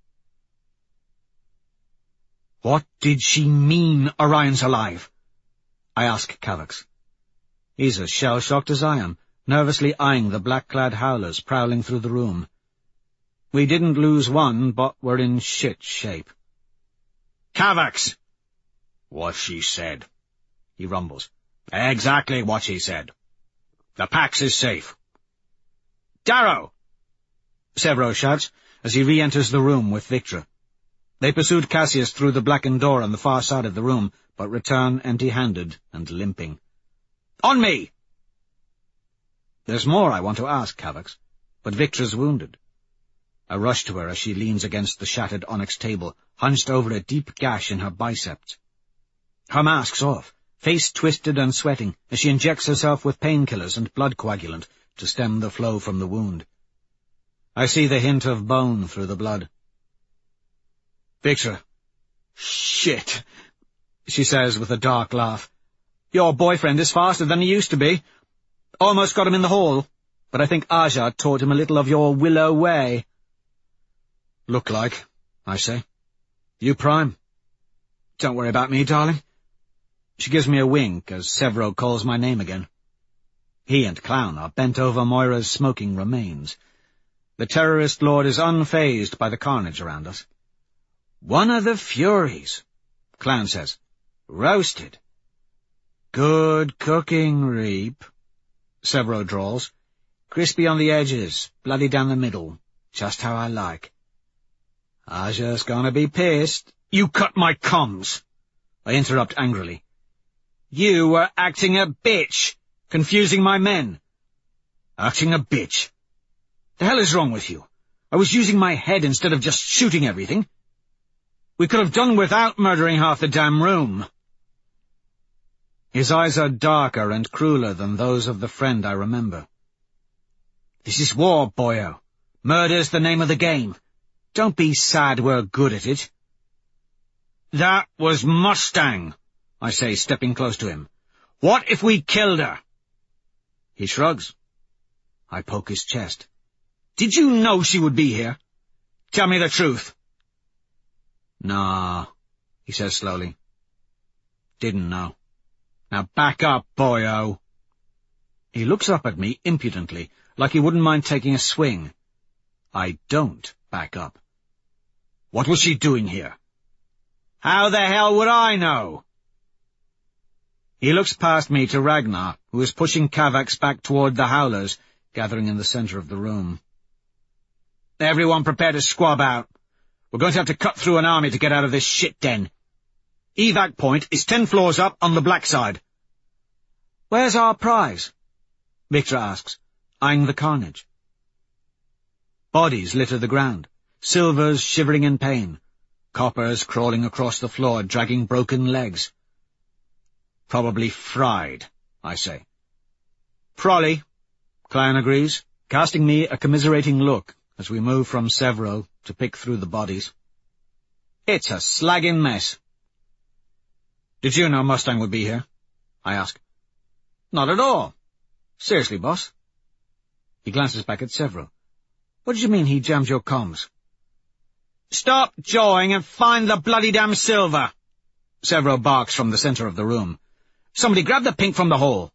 "What did she mean, Orion's alive?" I ask Kavax. He's as shell-shocked as I am, nervously eyeing the black-clad Howlers prowling through the room. We didn't lose one, but we're in shit shape. Kavax! What she said, he rumbles. Exactly what she said. The Pax is safe. Darrow! Severo shouts as he re-enters the room with Victra. They pursued Cassius through the blackened door on the far side of the room, but return empty-handed and limping. On me! There's more I want to ask, Kavax, but Victra's wounded. I rush to her as she leans against the shattered onyx table, hunched over a deep gash in her biceps. Her mask's off, face twisted and sweating, as she injects herself with painkillers and blood coagulant to stem the flow from the wound. I see the hint of bone through the blood. Victra. Shit, she says with a dark laugh. Your boyfriend is faster than he used to be. Almost got him in the hall, but I think Aja taught him a little of your willow way. Look like, I say. You prime. Don't worry about me, darling. She gives me a wink as Severo calls my name again. He and Clown are bent over Moira's smoking remains. The terrorist lord is unfazed by the carnage around us. One of the Furies, Clown says. Roasted. Good cooking, Reap, Severo drawls. Crispy on the edges, bloody down the middle, just how I like. Aja's gonna be pissed. You cut my comms, I interrupt angrily. You were acting a bitch, confusing my men. Acting a bitch? The hell is wrong with you? I was using my head instead of just shooting everything. We could have done without murdering half the damn room. His eyes are darker and crueler than those of the friend I remember. This is war, boyo. Murder's the name of the game. Don't be sad we're good at it. That was Mustang, I say, stepping close to him. What if we killed her? He shrugs. I poke his chest. Did you know she would be here? Tell me the truth. Nah, he says slowly. Didn't know. Now back up, boyo. He looks up at me impudently, like he wouldn't mind taking a swing. I don't back up. What was she doing here? How the hell would I know? He looks past me to Ragnar, who is pushing Kavax back toward the Howlers, gathering in the center of the room. Everyone prepare to squab out. We're going to have to cut through an army to get out of this shit den. Evac point is ten floors up on the black side. Where's our prize? Victra asks, eyeing the carnage. Bodies litter the ground, Silvers shivering in pain, Coppers crawling across the floor, dragging broken legs. Probably fried, I say. Prolly, Clown agrees, casting me a commiserating look as we move from Severo to pick through the bodies. It's a slagging mess. Did you know Mustang would be here? I ask. Not at all. Seriously, boss. He glances back at Severo. What did you mean he jammed your comms? Stop jawing and find the bloody damn silver! Severo barks from the center of the room. Somebody grab the pink from the hole.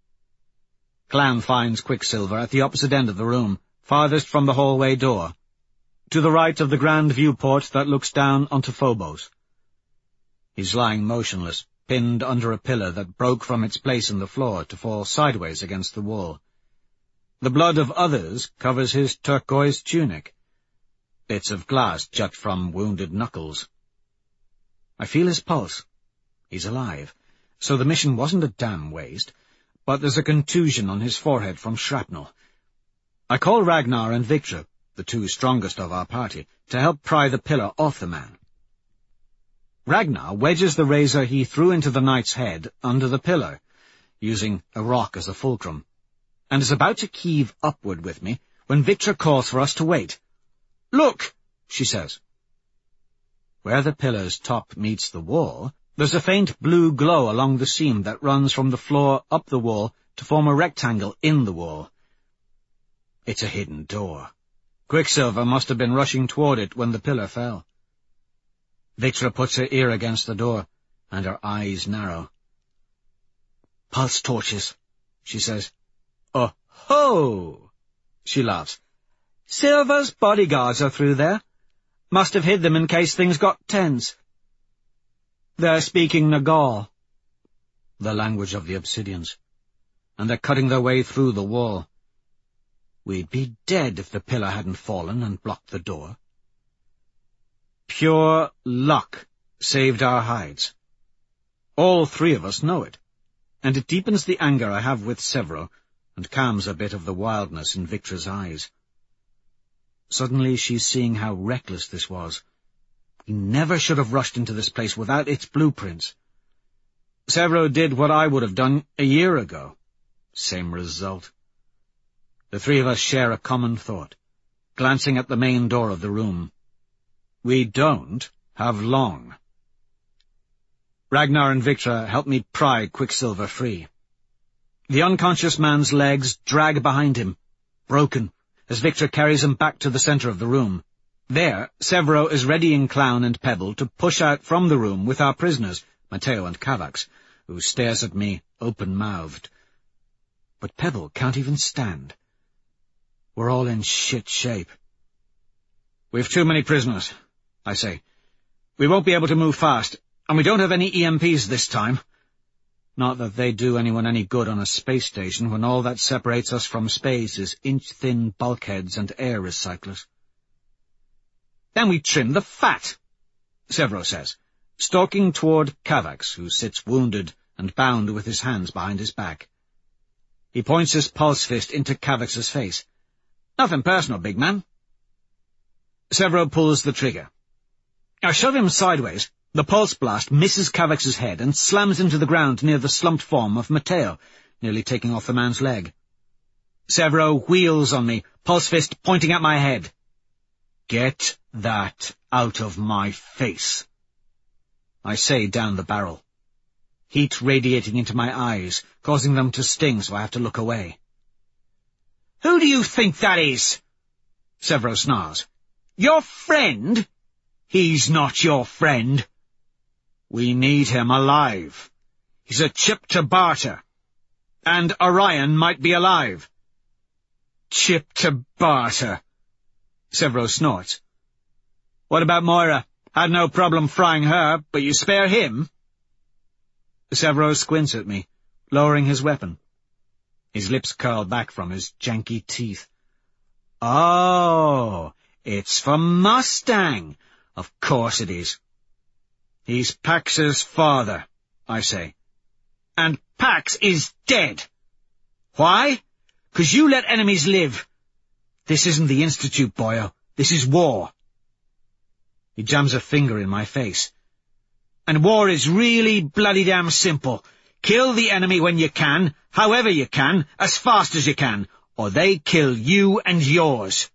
Clown finds Quicksilver at the opposite end of the room, farthest from the hallway door, to the right of the grand viewport that looks down onto Phobos. He's lying motionless, pinned under a pillar that broke from its place in the floor to fall sideways against the wall. The blood of others covers his turquoise tunic. Bits of glass jut from wounded knuckles. I feel his pulse. He's alive, so the mission wasn't a damn waste, but there's a contusion on his forehead from shrapnel. I call Ragnar and Victra, the two strongest of our party, to help pry the pillar off the man. Ragnar wedges the razor he threw into the knight's head under the pillar, using a rock as a fulcrum, and is about to heave upward with me when Victra calls for us to wait. Look, she says. Where the pillar's top meets the wall, there's a faint blue glow along the seam that runs from the floor up the wall to form a rectangle in the wall. It's a hidden door. Quicksilver must have been rushing toward it when the pillar fell. Victra puts her ear against the door, and her eyes narrow. Pulse torches, she says. Oh, ho! She laughs. Silver's bodyguards are through there. Must have hid them in case things got tense. They're speaking Nagal, the language of the Obsidians, and they're cutting their way through the wall. We'd be dead if the pillar hadn't fallen and blocked the door. Pure luck saved our hides. All three of us know it, and it deepens the anger I have with Severo, and calms a bit of the wildness in Victra's eyes. Suddenly she's seeing how reckless this was. We never should have rushed into this place without its blueprints. Severo did what I would have done a year ago. Same result. The three of us share a common thought, glancing at the main door of the room. We don't have long. Ragnar and Victra help me pry Quicksilver free. The unconscious man's legs drag behind him, broken, as Victra carries him back to the center of the room. There, Severo is readying Clown and Pebble to push out from the room with our prisoners, Matteo and Cavax, who stares at me open-mouthed. But Pebble can't even stand. We're all in shit shape. We've too many prisoners, I say. We won't be able to move fast, and we don't have any E M Ps this time. Not that they do anyone any good on a space station when all that separates us from space is inch-thin bulkheads and air recyclers. Then we trim the fat, Severo says, stalking toward Cavax, who sits wounded and bound with his hands behind his back. He points his pulse fist into Cavax's face. Nothing personal, big man. Severo pulls the trigger. I shove him sideways. The pulse blast misses Cavax's head and slams into the ground near the slumped form of Matteo, nearly taking off the man's leg. Severo wheels on me, pulse fist pointing at my head. Get that out of my face, I say down the barrel. Heat radiating into my eyes, causing them to sting so I have to look away. Who do you think that is? Severo snarls. Your friend? He's not your friend. We need him alive. He's a chip to barter. And Orion might be alive. Chip to barter, Severo snorts. What about Moira? Had no problem frying her, but you spare him? Severo squints at me, lowering his weapon. His lips curl back from his janky teeth. Oh, it's for Mustang. Of course it is. He's Pax's father, I say. And Pax is dead. Why? 'Cause you let enemies live. This isn't the Institute, boyo. This is war. He jams a finger in my face. And war is really bloody damn simple. Kill the enemy when you can, however you can, as fast as you can, or they kill you and yours.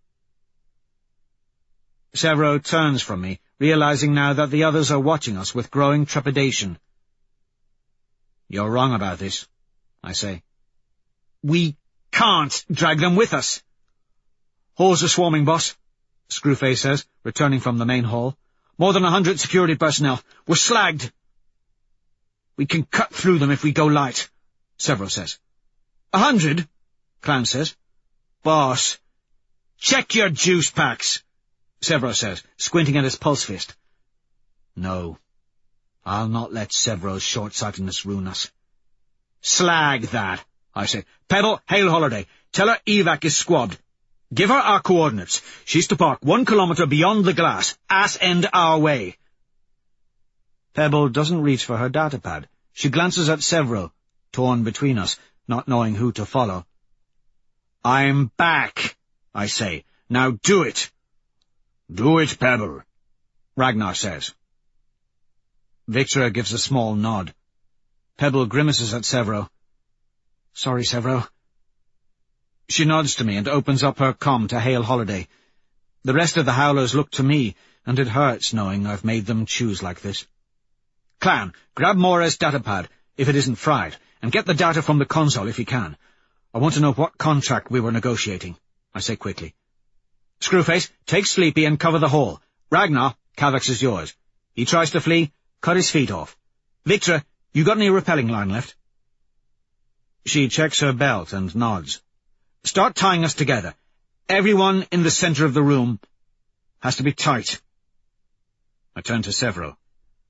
Severo turns from me, realizing now that the others are watching us with growing trepidation. You're wrong about this, I say. We can't drag them with us. Halls are swarming, boss, Screwface says, returning from the main hall. More than a hundred security personnel. We're slagged. We can cut through them if we go light, Severo says. A hundred? Clown says. Boss, check your juice packs, Severo says, squinting at his pulse fist. No, I'll not let Severo's short-sightedness ruin us. Slag that, I say. Pebble, hail Holiday. Tell her evac is squabbed. Give her our coordinates. She's to park one kilometre beyond the glass, ass-end our way. Pebble doesn't reach for her datapad. She glances at Severo, torn between us, not knowing who to follow. I'm back, I say. Now do it. Do it, Pebble, Ragnar says. Victra gives a small nod. Pebble grimaces at Severo. Sorry, Severo. She nods to me and opens up her comm to hail Holiday. The rest of the Howlers look to me, and it hurts knowing I've made them choose like this. Clown, grab Moira's datapad, if it isn't fried, and get the data from the console if you can. I want to know what contract we were negotiating, I say quickly. Screwface, take Sleepy and cover the hall. Ragnar, Cavax is yours. He tries to flee, cut his feet off. Victra, you got any repelling line left? She checks her belt and nods. Start tying us together. Everyone in the center of the room has to be tight. I turn to Severo.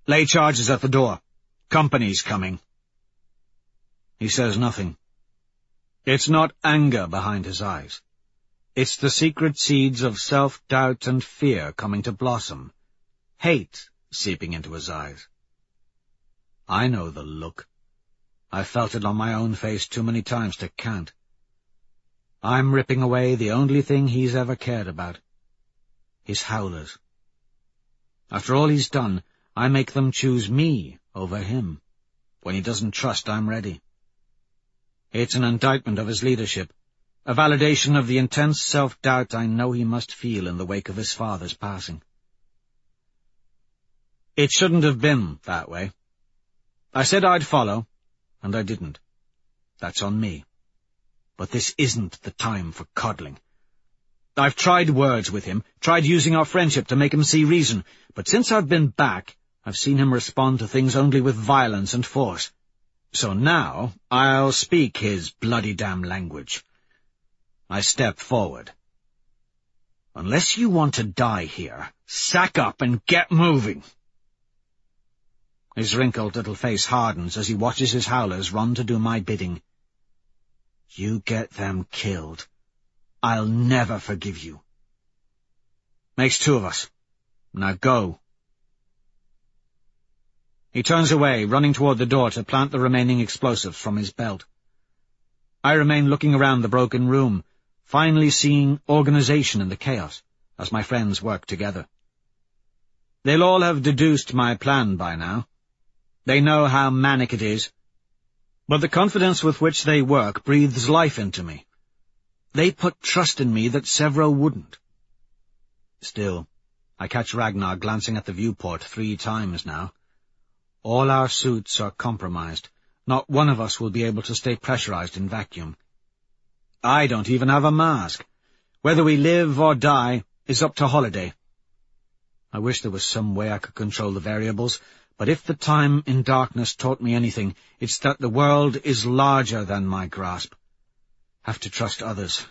Lay charges at the door. Company's coming. He says nothing. It's not anger behind his eyes. It's the secret seeds of self-doubt and fear coming to blossom. Hate seeping into his eyes. I know the look. I've felt it on my own face too many times to count. I'm ripping away the only thing he's ever cared about. His howlers. After all he's done, I make them choose me over him. When he doesn't trust, I'm ready. It's an indictment of his leadership, a validation of the intense self-doubt I know he must feel in the wake of his father's passing. It shouldn't have been that way. I said I'd follow, and I didn't. That's on me. But this isn't the time for coddling. I've tried words with him, tried using our friendship to make him see reason, but since I've been back, I've seen him respond to things only with violence and force. So now I'll speak his bloody damn language. I step forward. Unless you want to die here, sack up and get moving. His wrinkled little face hardens as he watches his howlers run to do my bidding. You get them killed. I'll never forgive you. Makes two of us. Now go. He turns away, running toward the door to plant the remaining explosives from his belt. I remain looking around the broken room, finally seeing organization in the chaos, as my friends work together. They'll all have deduced my plan by now. They know how manic it is, but the confidence with which they work breathes life into me. They put trust in me that Severo wouldn't. Still, I catch Ragnar glancing at the viewport three times now. All our suits are compromised. Not one of us will be able to stay pressurized in vacuum. I don't even have a mask. Whether we live or die is up to Holiday. I wish there was some way I could control the variables, but if the time in darkness taught me anything, it's that the world is larger than my grasp. Have to trust others.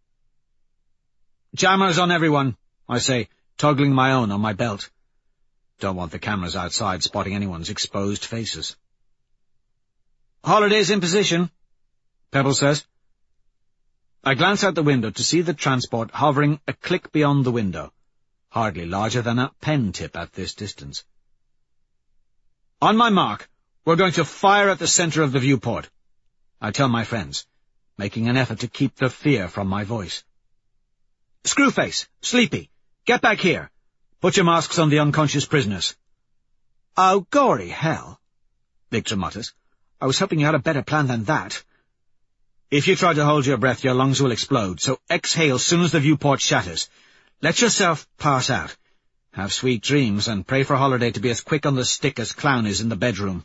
Jammers on everyone, I say, toggling my own on my belt. Don't want the cameras outside spotting anyone's exposed faces. Holiday's in position, Pebble says. I glance out the window to see the transport hovering a click beyond the window, hardly larger than a pen tip at this distance. On my mark, we're going to fire at the center of the viewport, I tell my friends, making an effort to keep the fear from my voice. Screwface, Sleepy, get back here. Put your masks on the unconscious prisoners. Oh, gory hell, Victor mutters. I was hoping you had a better plan than that. If you try to hold your breath, your lungs will explode, so exhale soon as the viewport shatters. Let yourself pass out. Have sweet dreams, and pray for Holiday to be as quick on the stick as Clown is in the bedroom.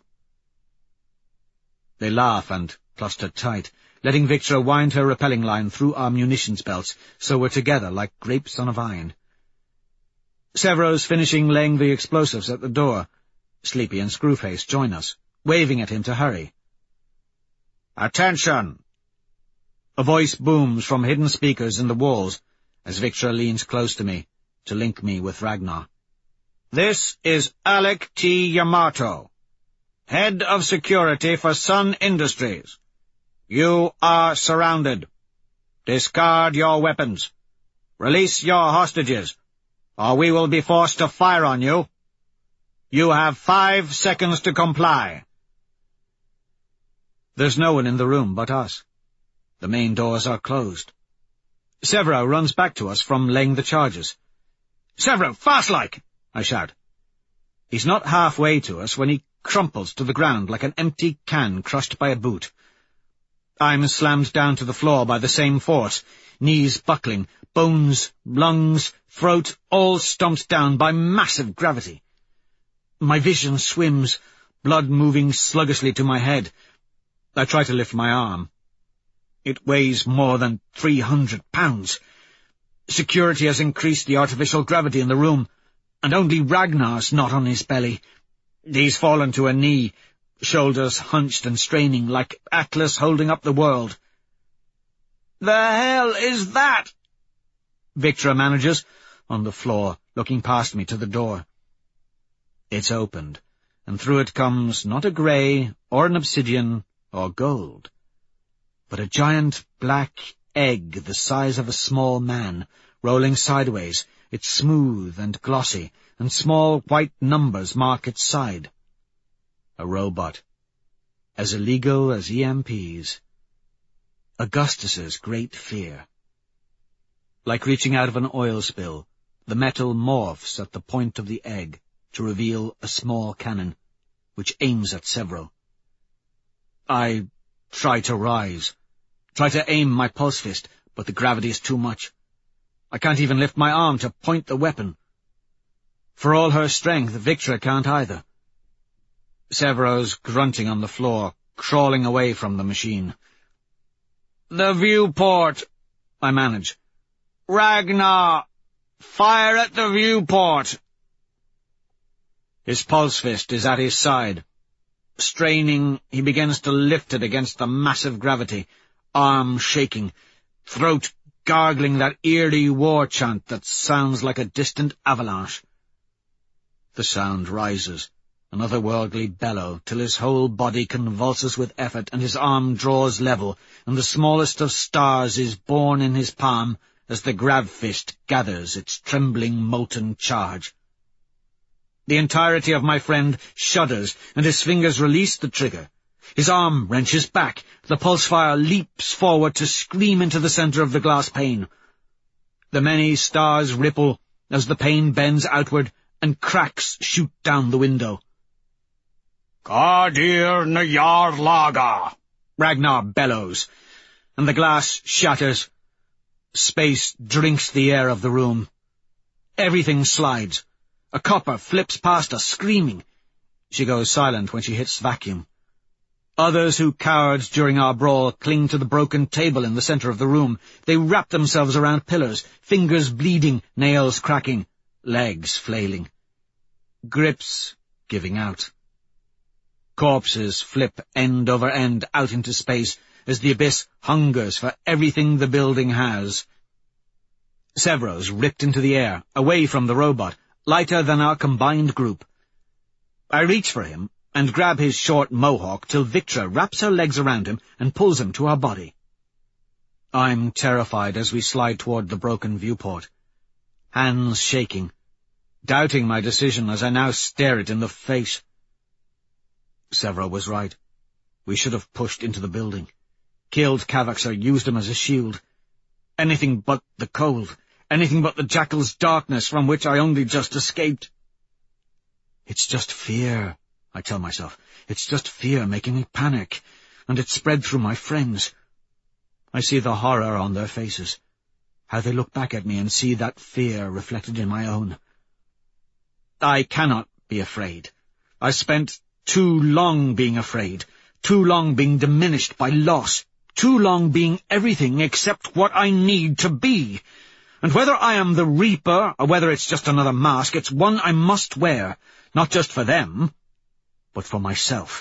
They laugh and cluster tight, letting Victra wind her rappelling line through our munitions belts, so we're together like grapes on a vine. Severo's finishing laying the explosives at the door. Sleepy and Screwface join us, waving at him to hurry. Attention! A voice booms from hidden speakers in the walls as Victra leans close to me to link me with Ragnar. This is Alec T. Yamato, head of security for Sun Industries. You are surrounded. Discard your weapons. Release your hostages, or we will be forced to fire on you. You have five seconds to comply. There's no one in the room but us. The main doors are closed. Severo runs back to us from laying the charges. Severo, fast-like! I shout. He's not halfway to us when he crumples to the ground like an empty can crushed by a boot. I'm slammed down to the floor by the same force, knees buckling, bones, lungs, throat, all stomped down by massive gravity. My vision swims, blood moving sluggishly to my head. I try to lift my arm. It weighs more than three hundred pounds. Security has increased the artificial gravity in the room, and only Ragnar's not on his belly. He's fallen to a knee, shoulders hunched and straining, like Atlas holding up the world. "The hell is that?" Victra manages, on the floor, looking past me to the door. It's opened, and through it comes not a grey, or an obsidian, or gold, but a giant black egg the size of a small man, rolling sideways, its smooth and glossy, and small white numbers mark its side. A robot, as illegal as E M Ps. Augustus's great fear. Like reaching out of an oil spill, the metal morphs at the point of the egg to reveal a small cannon, which aims at Severo. I try to rise, try to aim my pulse fist, but the gravity is too much. I can't even lift my arm to point the weapon. For all her strength, Victra can't either. Severo's grunting on the floor, crawling away from the machine. "The viewport," I manage. "Ragnar, fire at the viewport." His pulse fist is at his side. Straining, he begins to lift it against the massive gravity, arm shaking, throat gargling that eerie war chant that sounds like a distant avalanche. The sound rises, an otherworldly bellow, till his whole body convulses with effort and his arm draws level, and the smallest of stars is born in his palm as the grav fist gathers its trembling molten charge. The entirety of my friend shudders, and his fingers release the trigger. His arm wrenches back, the pulse-fire leaps forward to scream into the centre of the glass pane. The many stars ripple as the pane bends outward, and cracks shoot down the window. "Gardir Nyar Laga," Ragnar bellows, and the glass shatters. Space drinks the air of the room. Everything slides. A copper flips past us, screaming. She goes silent when she hits vacuum. Others who cowered during our brawl cling to the broken table in the centre of the room. They wrap themselves around pillars, fingers bleeding, nails cracking, legs flailing. Grips giving out. Corpses flip end over end out into space as the abyss hungers for everything the building has. Severo's ripped into the air, away from the robot, lighter than our combined group. I reach for him and grab his short mohawk till Victra wraps her legs around him and pulls him to our body. I'm terrified as we slide toward the broken viewport, hands shaking, doubting my decision as I now stare it in the face. Severo was right. We should have pushed into the building, killed Cavaxer, used him as a shield. Anything but the cold, anything but the jackal's darkness from which I only just escaped. It's just fear, I tell myself. It's just fear making me panic, and it's spread through my friends. I see the horror on their faces, how they look back at me and see that fear reflected in my own. I cannot be afraid. I spent too long being afraid, too long being diminished by loss, too long being everything except what I need to be. And whether I am the Reaper, or whether it's just another mask, it's one I must wear, not just for them, but for myself.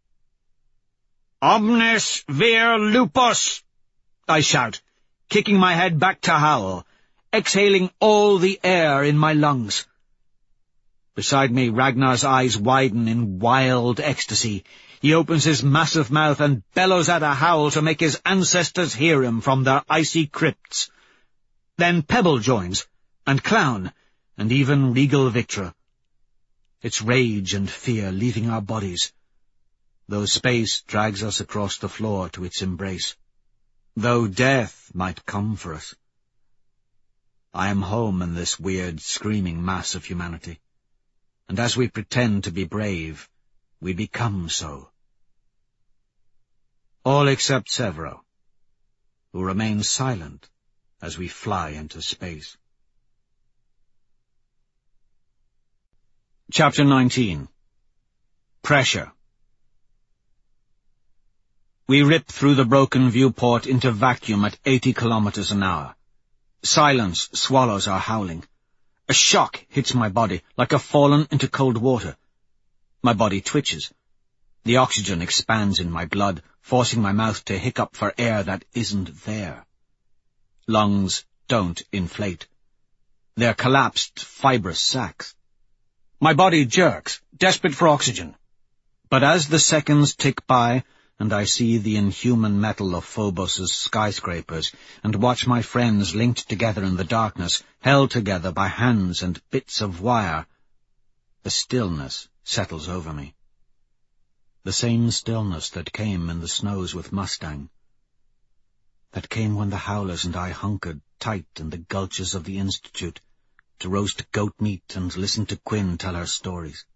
"Omnis vir lupus!" I shout, kicking my head back to howl, exhaling all the air in my lungs. Beside me, Ragnar's eyes widen in wild ecstasy. He opens his massive mouth and bellows out a howl to make his ancestors hear him from their icy crypts. Then Pebble joins, and Clown, and even Regal Victra. It's rage and fear leaving our bodies, though space drags us across the floor to its embrace, though death might come for us. I am home in this weird, screaming mass of humanity, and as we pretend to be brave, we become so. All except Severo, who remains silent as we fly into space. Chapter nineteen. Pressure. We rip through the broken viewport into vacuum at eighty kilometers an hour. Silence swallows our howling. A shock hits my body, like a fallen into cold water. My body twitches. The oxygen expands in my blood, forcing my mouth to hiccup for air that isn't there. Lungs don't inflate. They're collapsed fibrous sacs. My body jerks, desperate for oxygen. But as the seconds tick by, and I see the inhuman metal of Phobos's skyscrapers, and watch my friends linked together in the darkness, held together by hands and bits of wire, a stillness settles over me. The same stillness that came in the snows with Mustang. That came when the Howlers and I hunkered tight in the gulches of the Institute to roast goat meat and listen to Quinn tell her stories.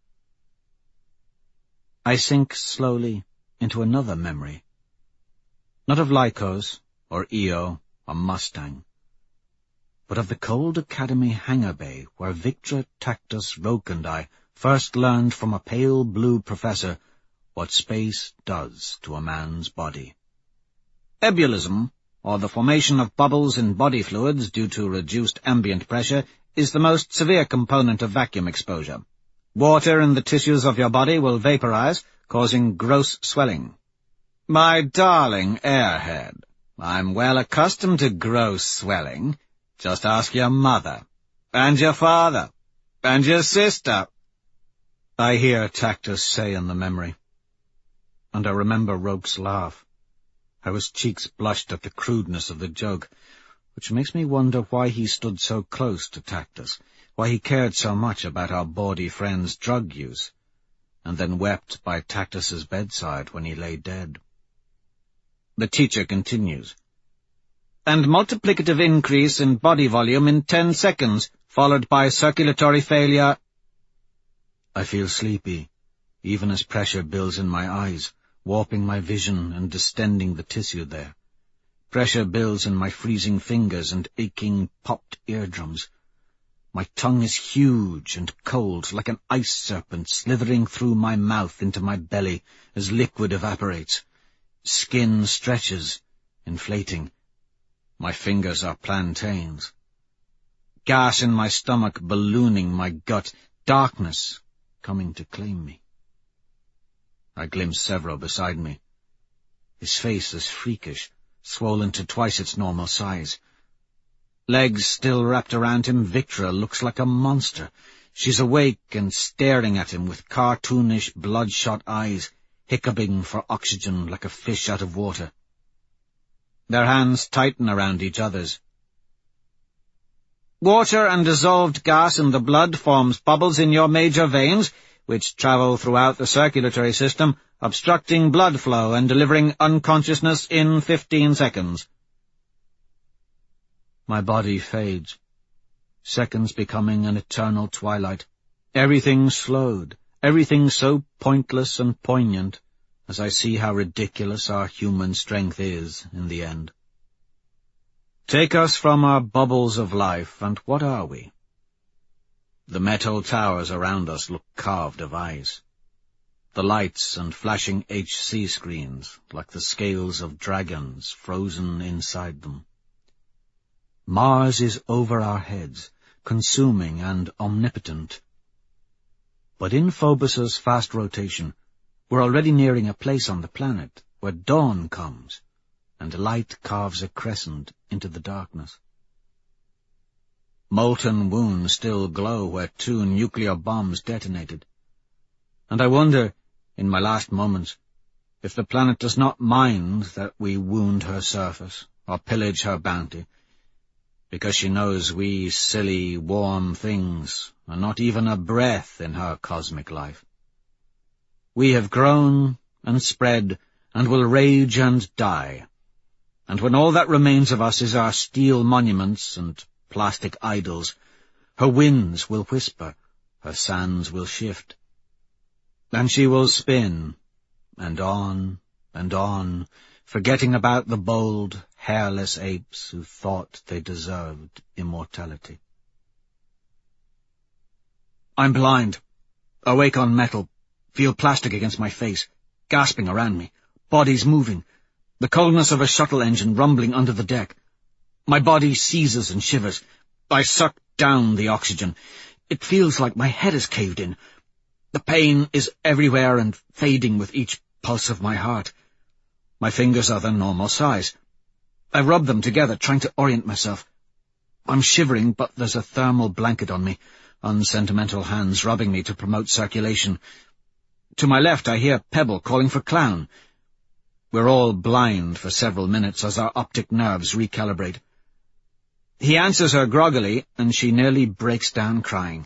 I sink slowly into another memory, not of Lycos, or Io, or Mustang, but of the cold academy hangar bay where Victor Tactus Roque and I first learned from a pale blue professor what space does to a man's body. Ebullition, or the formation of bubbles in body fluids due to reduced ambient pressure, is the most severe component of vacuum exposure. Water in the tissues of your body will vaporize, causing gross swelling. My darling airhead, I'm well accustomed to gross swelling. Just ask your mother, and your father, and your sister. I hear Tactus say in the memory, and I remember Roque's laugh, how his cheeks blushed at the crudeness of the joke, which makes me wonder why he stood so close to Tactus, why he cared so much about our bawdy friend's drug use, and then wept by Tactus's bedside when he lay dead. The teacher continues, and multiplicative increase in body volume in ten seconds, followed by circulatory failure. I feel sleepy, even as pressure builds in my eyes, warping my vision and distending the tissue there. Pressure builds in my freezing fingers and aching, popped eardrums. My tongue is huge and cold, like an ice serpent slithering through my mouth into my belly as liquid evaporates. Skin stretches, inflating. My fingers are plantains. Gas in my stomach ballooning my gut, darkness coming to claim me. I glimpse Severo beside me. His face is freakish, swollen to twice its normal size. Legs still wrapped around him, Victra looks like a monster. She's awake and staring at him with cartoonish, bloodshot eyes, hiccuping for oxygen like a fish out of water. Their hands tighten around each other's. Water and dissolved gas in the blood forms bubbles in your major veins, which travel throughout the circulatory system, obstructing blood flow and delivering unconsciousness in fifteen seconds. My body fades, seconds becoming an eternal twilight. Everything slowed, everything so pointless and poignant, as I see how ridiculous our human strength is in the end. Take us from our bubbles of life, and what are we? The metal towers around us look carved of ice. The lights and flashing H C screens, like the scales of dragons frozen inside them. Mars is over our heads, consuming and omnipotent. But in Phobos's fast rotation, we're already nearing a place on the planet where dawn comes, and light carves a crescent into the darkness. Molten wounds still glow where two nuclear bombs detonated, and I wonder, in my last moments, if the planet does not mind that we wound her surface or pillage her bounty, because she knows we silly, warm things are not even a breath in her cosmic life. We have grown and spread and will rage and die, and when all that remains of us is our steel monuments and plastic idols, her winds will whisper, her sands will shift, and she will spin, and on and on, forgetting about the bold, hairless apes who thought they deserved immortality. I'm blind, awake on metal, feel plastic against my face, gasping around me, bodies moving, the coldness of a shuttle engine rumbling under the deck. My body seizes and shivers. I suck down the oxygen. It feels like my head is caved in. The pain is everywhere and fading with each pulse of my heart. My fingers are the normal size. I rub them together, trying to orient myself. I'm shivering, but there's a thermal blanket on me. unsentimental hands rubbing me to promote circulation. To my left I hear Pebble calling for Clown. We're all blind for several minutes as our optic nerves recalibrate. He answers her groggily, and she nearly breaks down crying.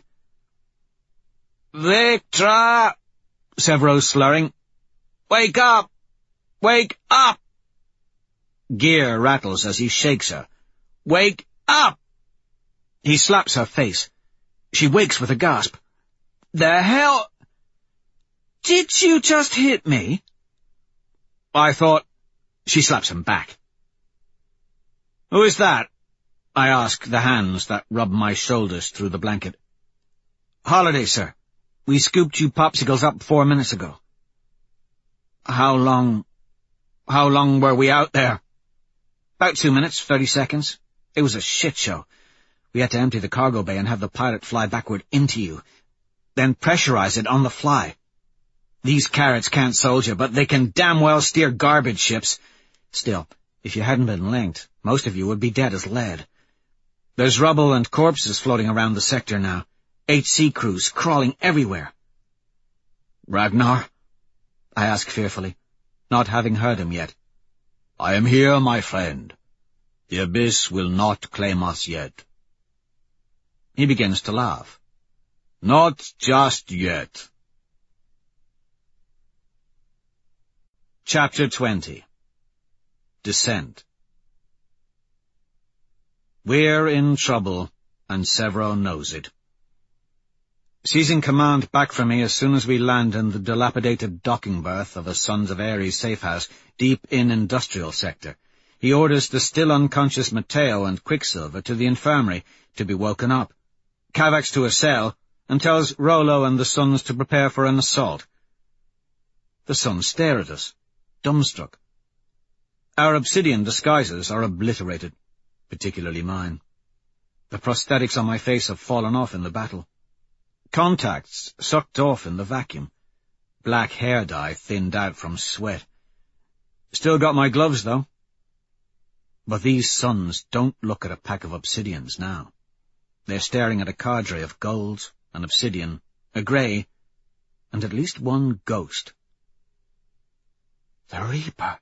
"Victra!" Severo's slurring. "Wake up! Wake up!" Gear rattles as he shakes her. "Wake up!" He slaps her face. She wakes with a gasp. "The hell? Did you just hit me?" "I thought—" She slaps him back. "Who is that?" I ask the hands that rub my shoulders through the blanket. "Holiday, sir. We scooped you popsicles up four minutes ago." How long... How long were we out there?" "About two minutes, thirty seconds. It was a shit show. We had to empty the cargo bay and have the pilot fly backward into you, then pressurize it on the fly. These carrots can't soldier, but they can damn well steer garbage ships. Still, if you hadn't been linked, most of you would be dead as lead. There's rubble and corpses floating around the sector now. H C crews crawling everywhere." "Ragnar?" I ask fearfully, not having heard him yet. "I am here, my friend. The Abyss will not claim us yet." He begins to laugh. "Not just yet." Chapter twenty. Descent. We're in trouble, and Severo knows it. Seizing command back from me as soon as we land in the dilapidated docking berth of a Sons of Ares safehouse deep in industrial sector, he orders the still unconscious Matteo and Quicksilver to the infirmary to be woken up, Cavax to a cell, and tells Rollo and the Sons to prepare for an assault. The Sons stare at us, dumbstruck. Our obsidian disguises are obliterated, particularly mine. The prosthetics on my face have fallen off in the battle. Contacts sucked off in the vacuum. Black hair dye thinned out from sweat. Still got my gloves, though. But these Sons don't look at a pack of obsidians now. They're staring at a cadre of golds, an obsidian, a grey, and at least one ghost. "The Reaper,"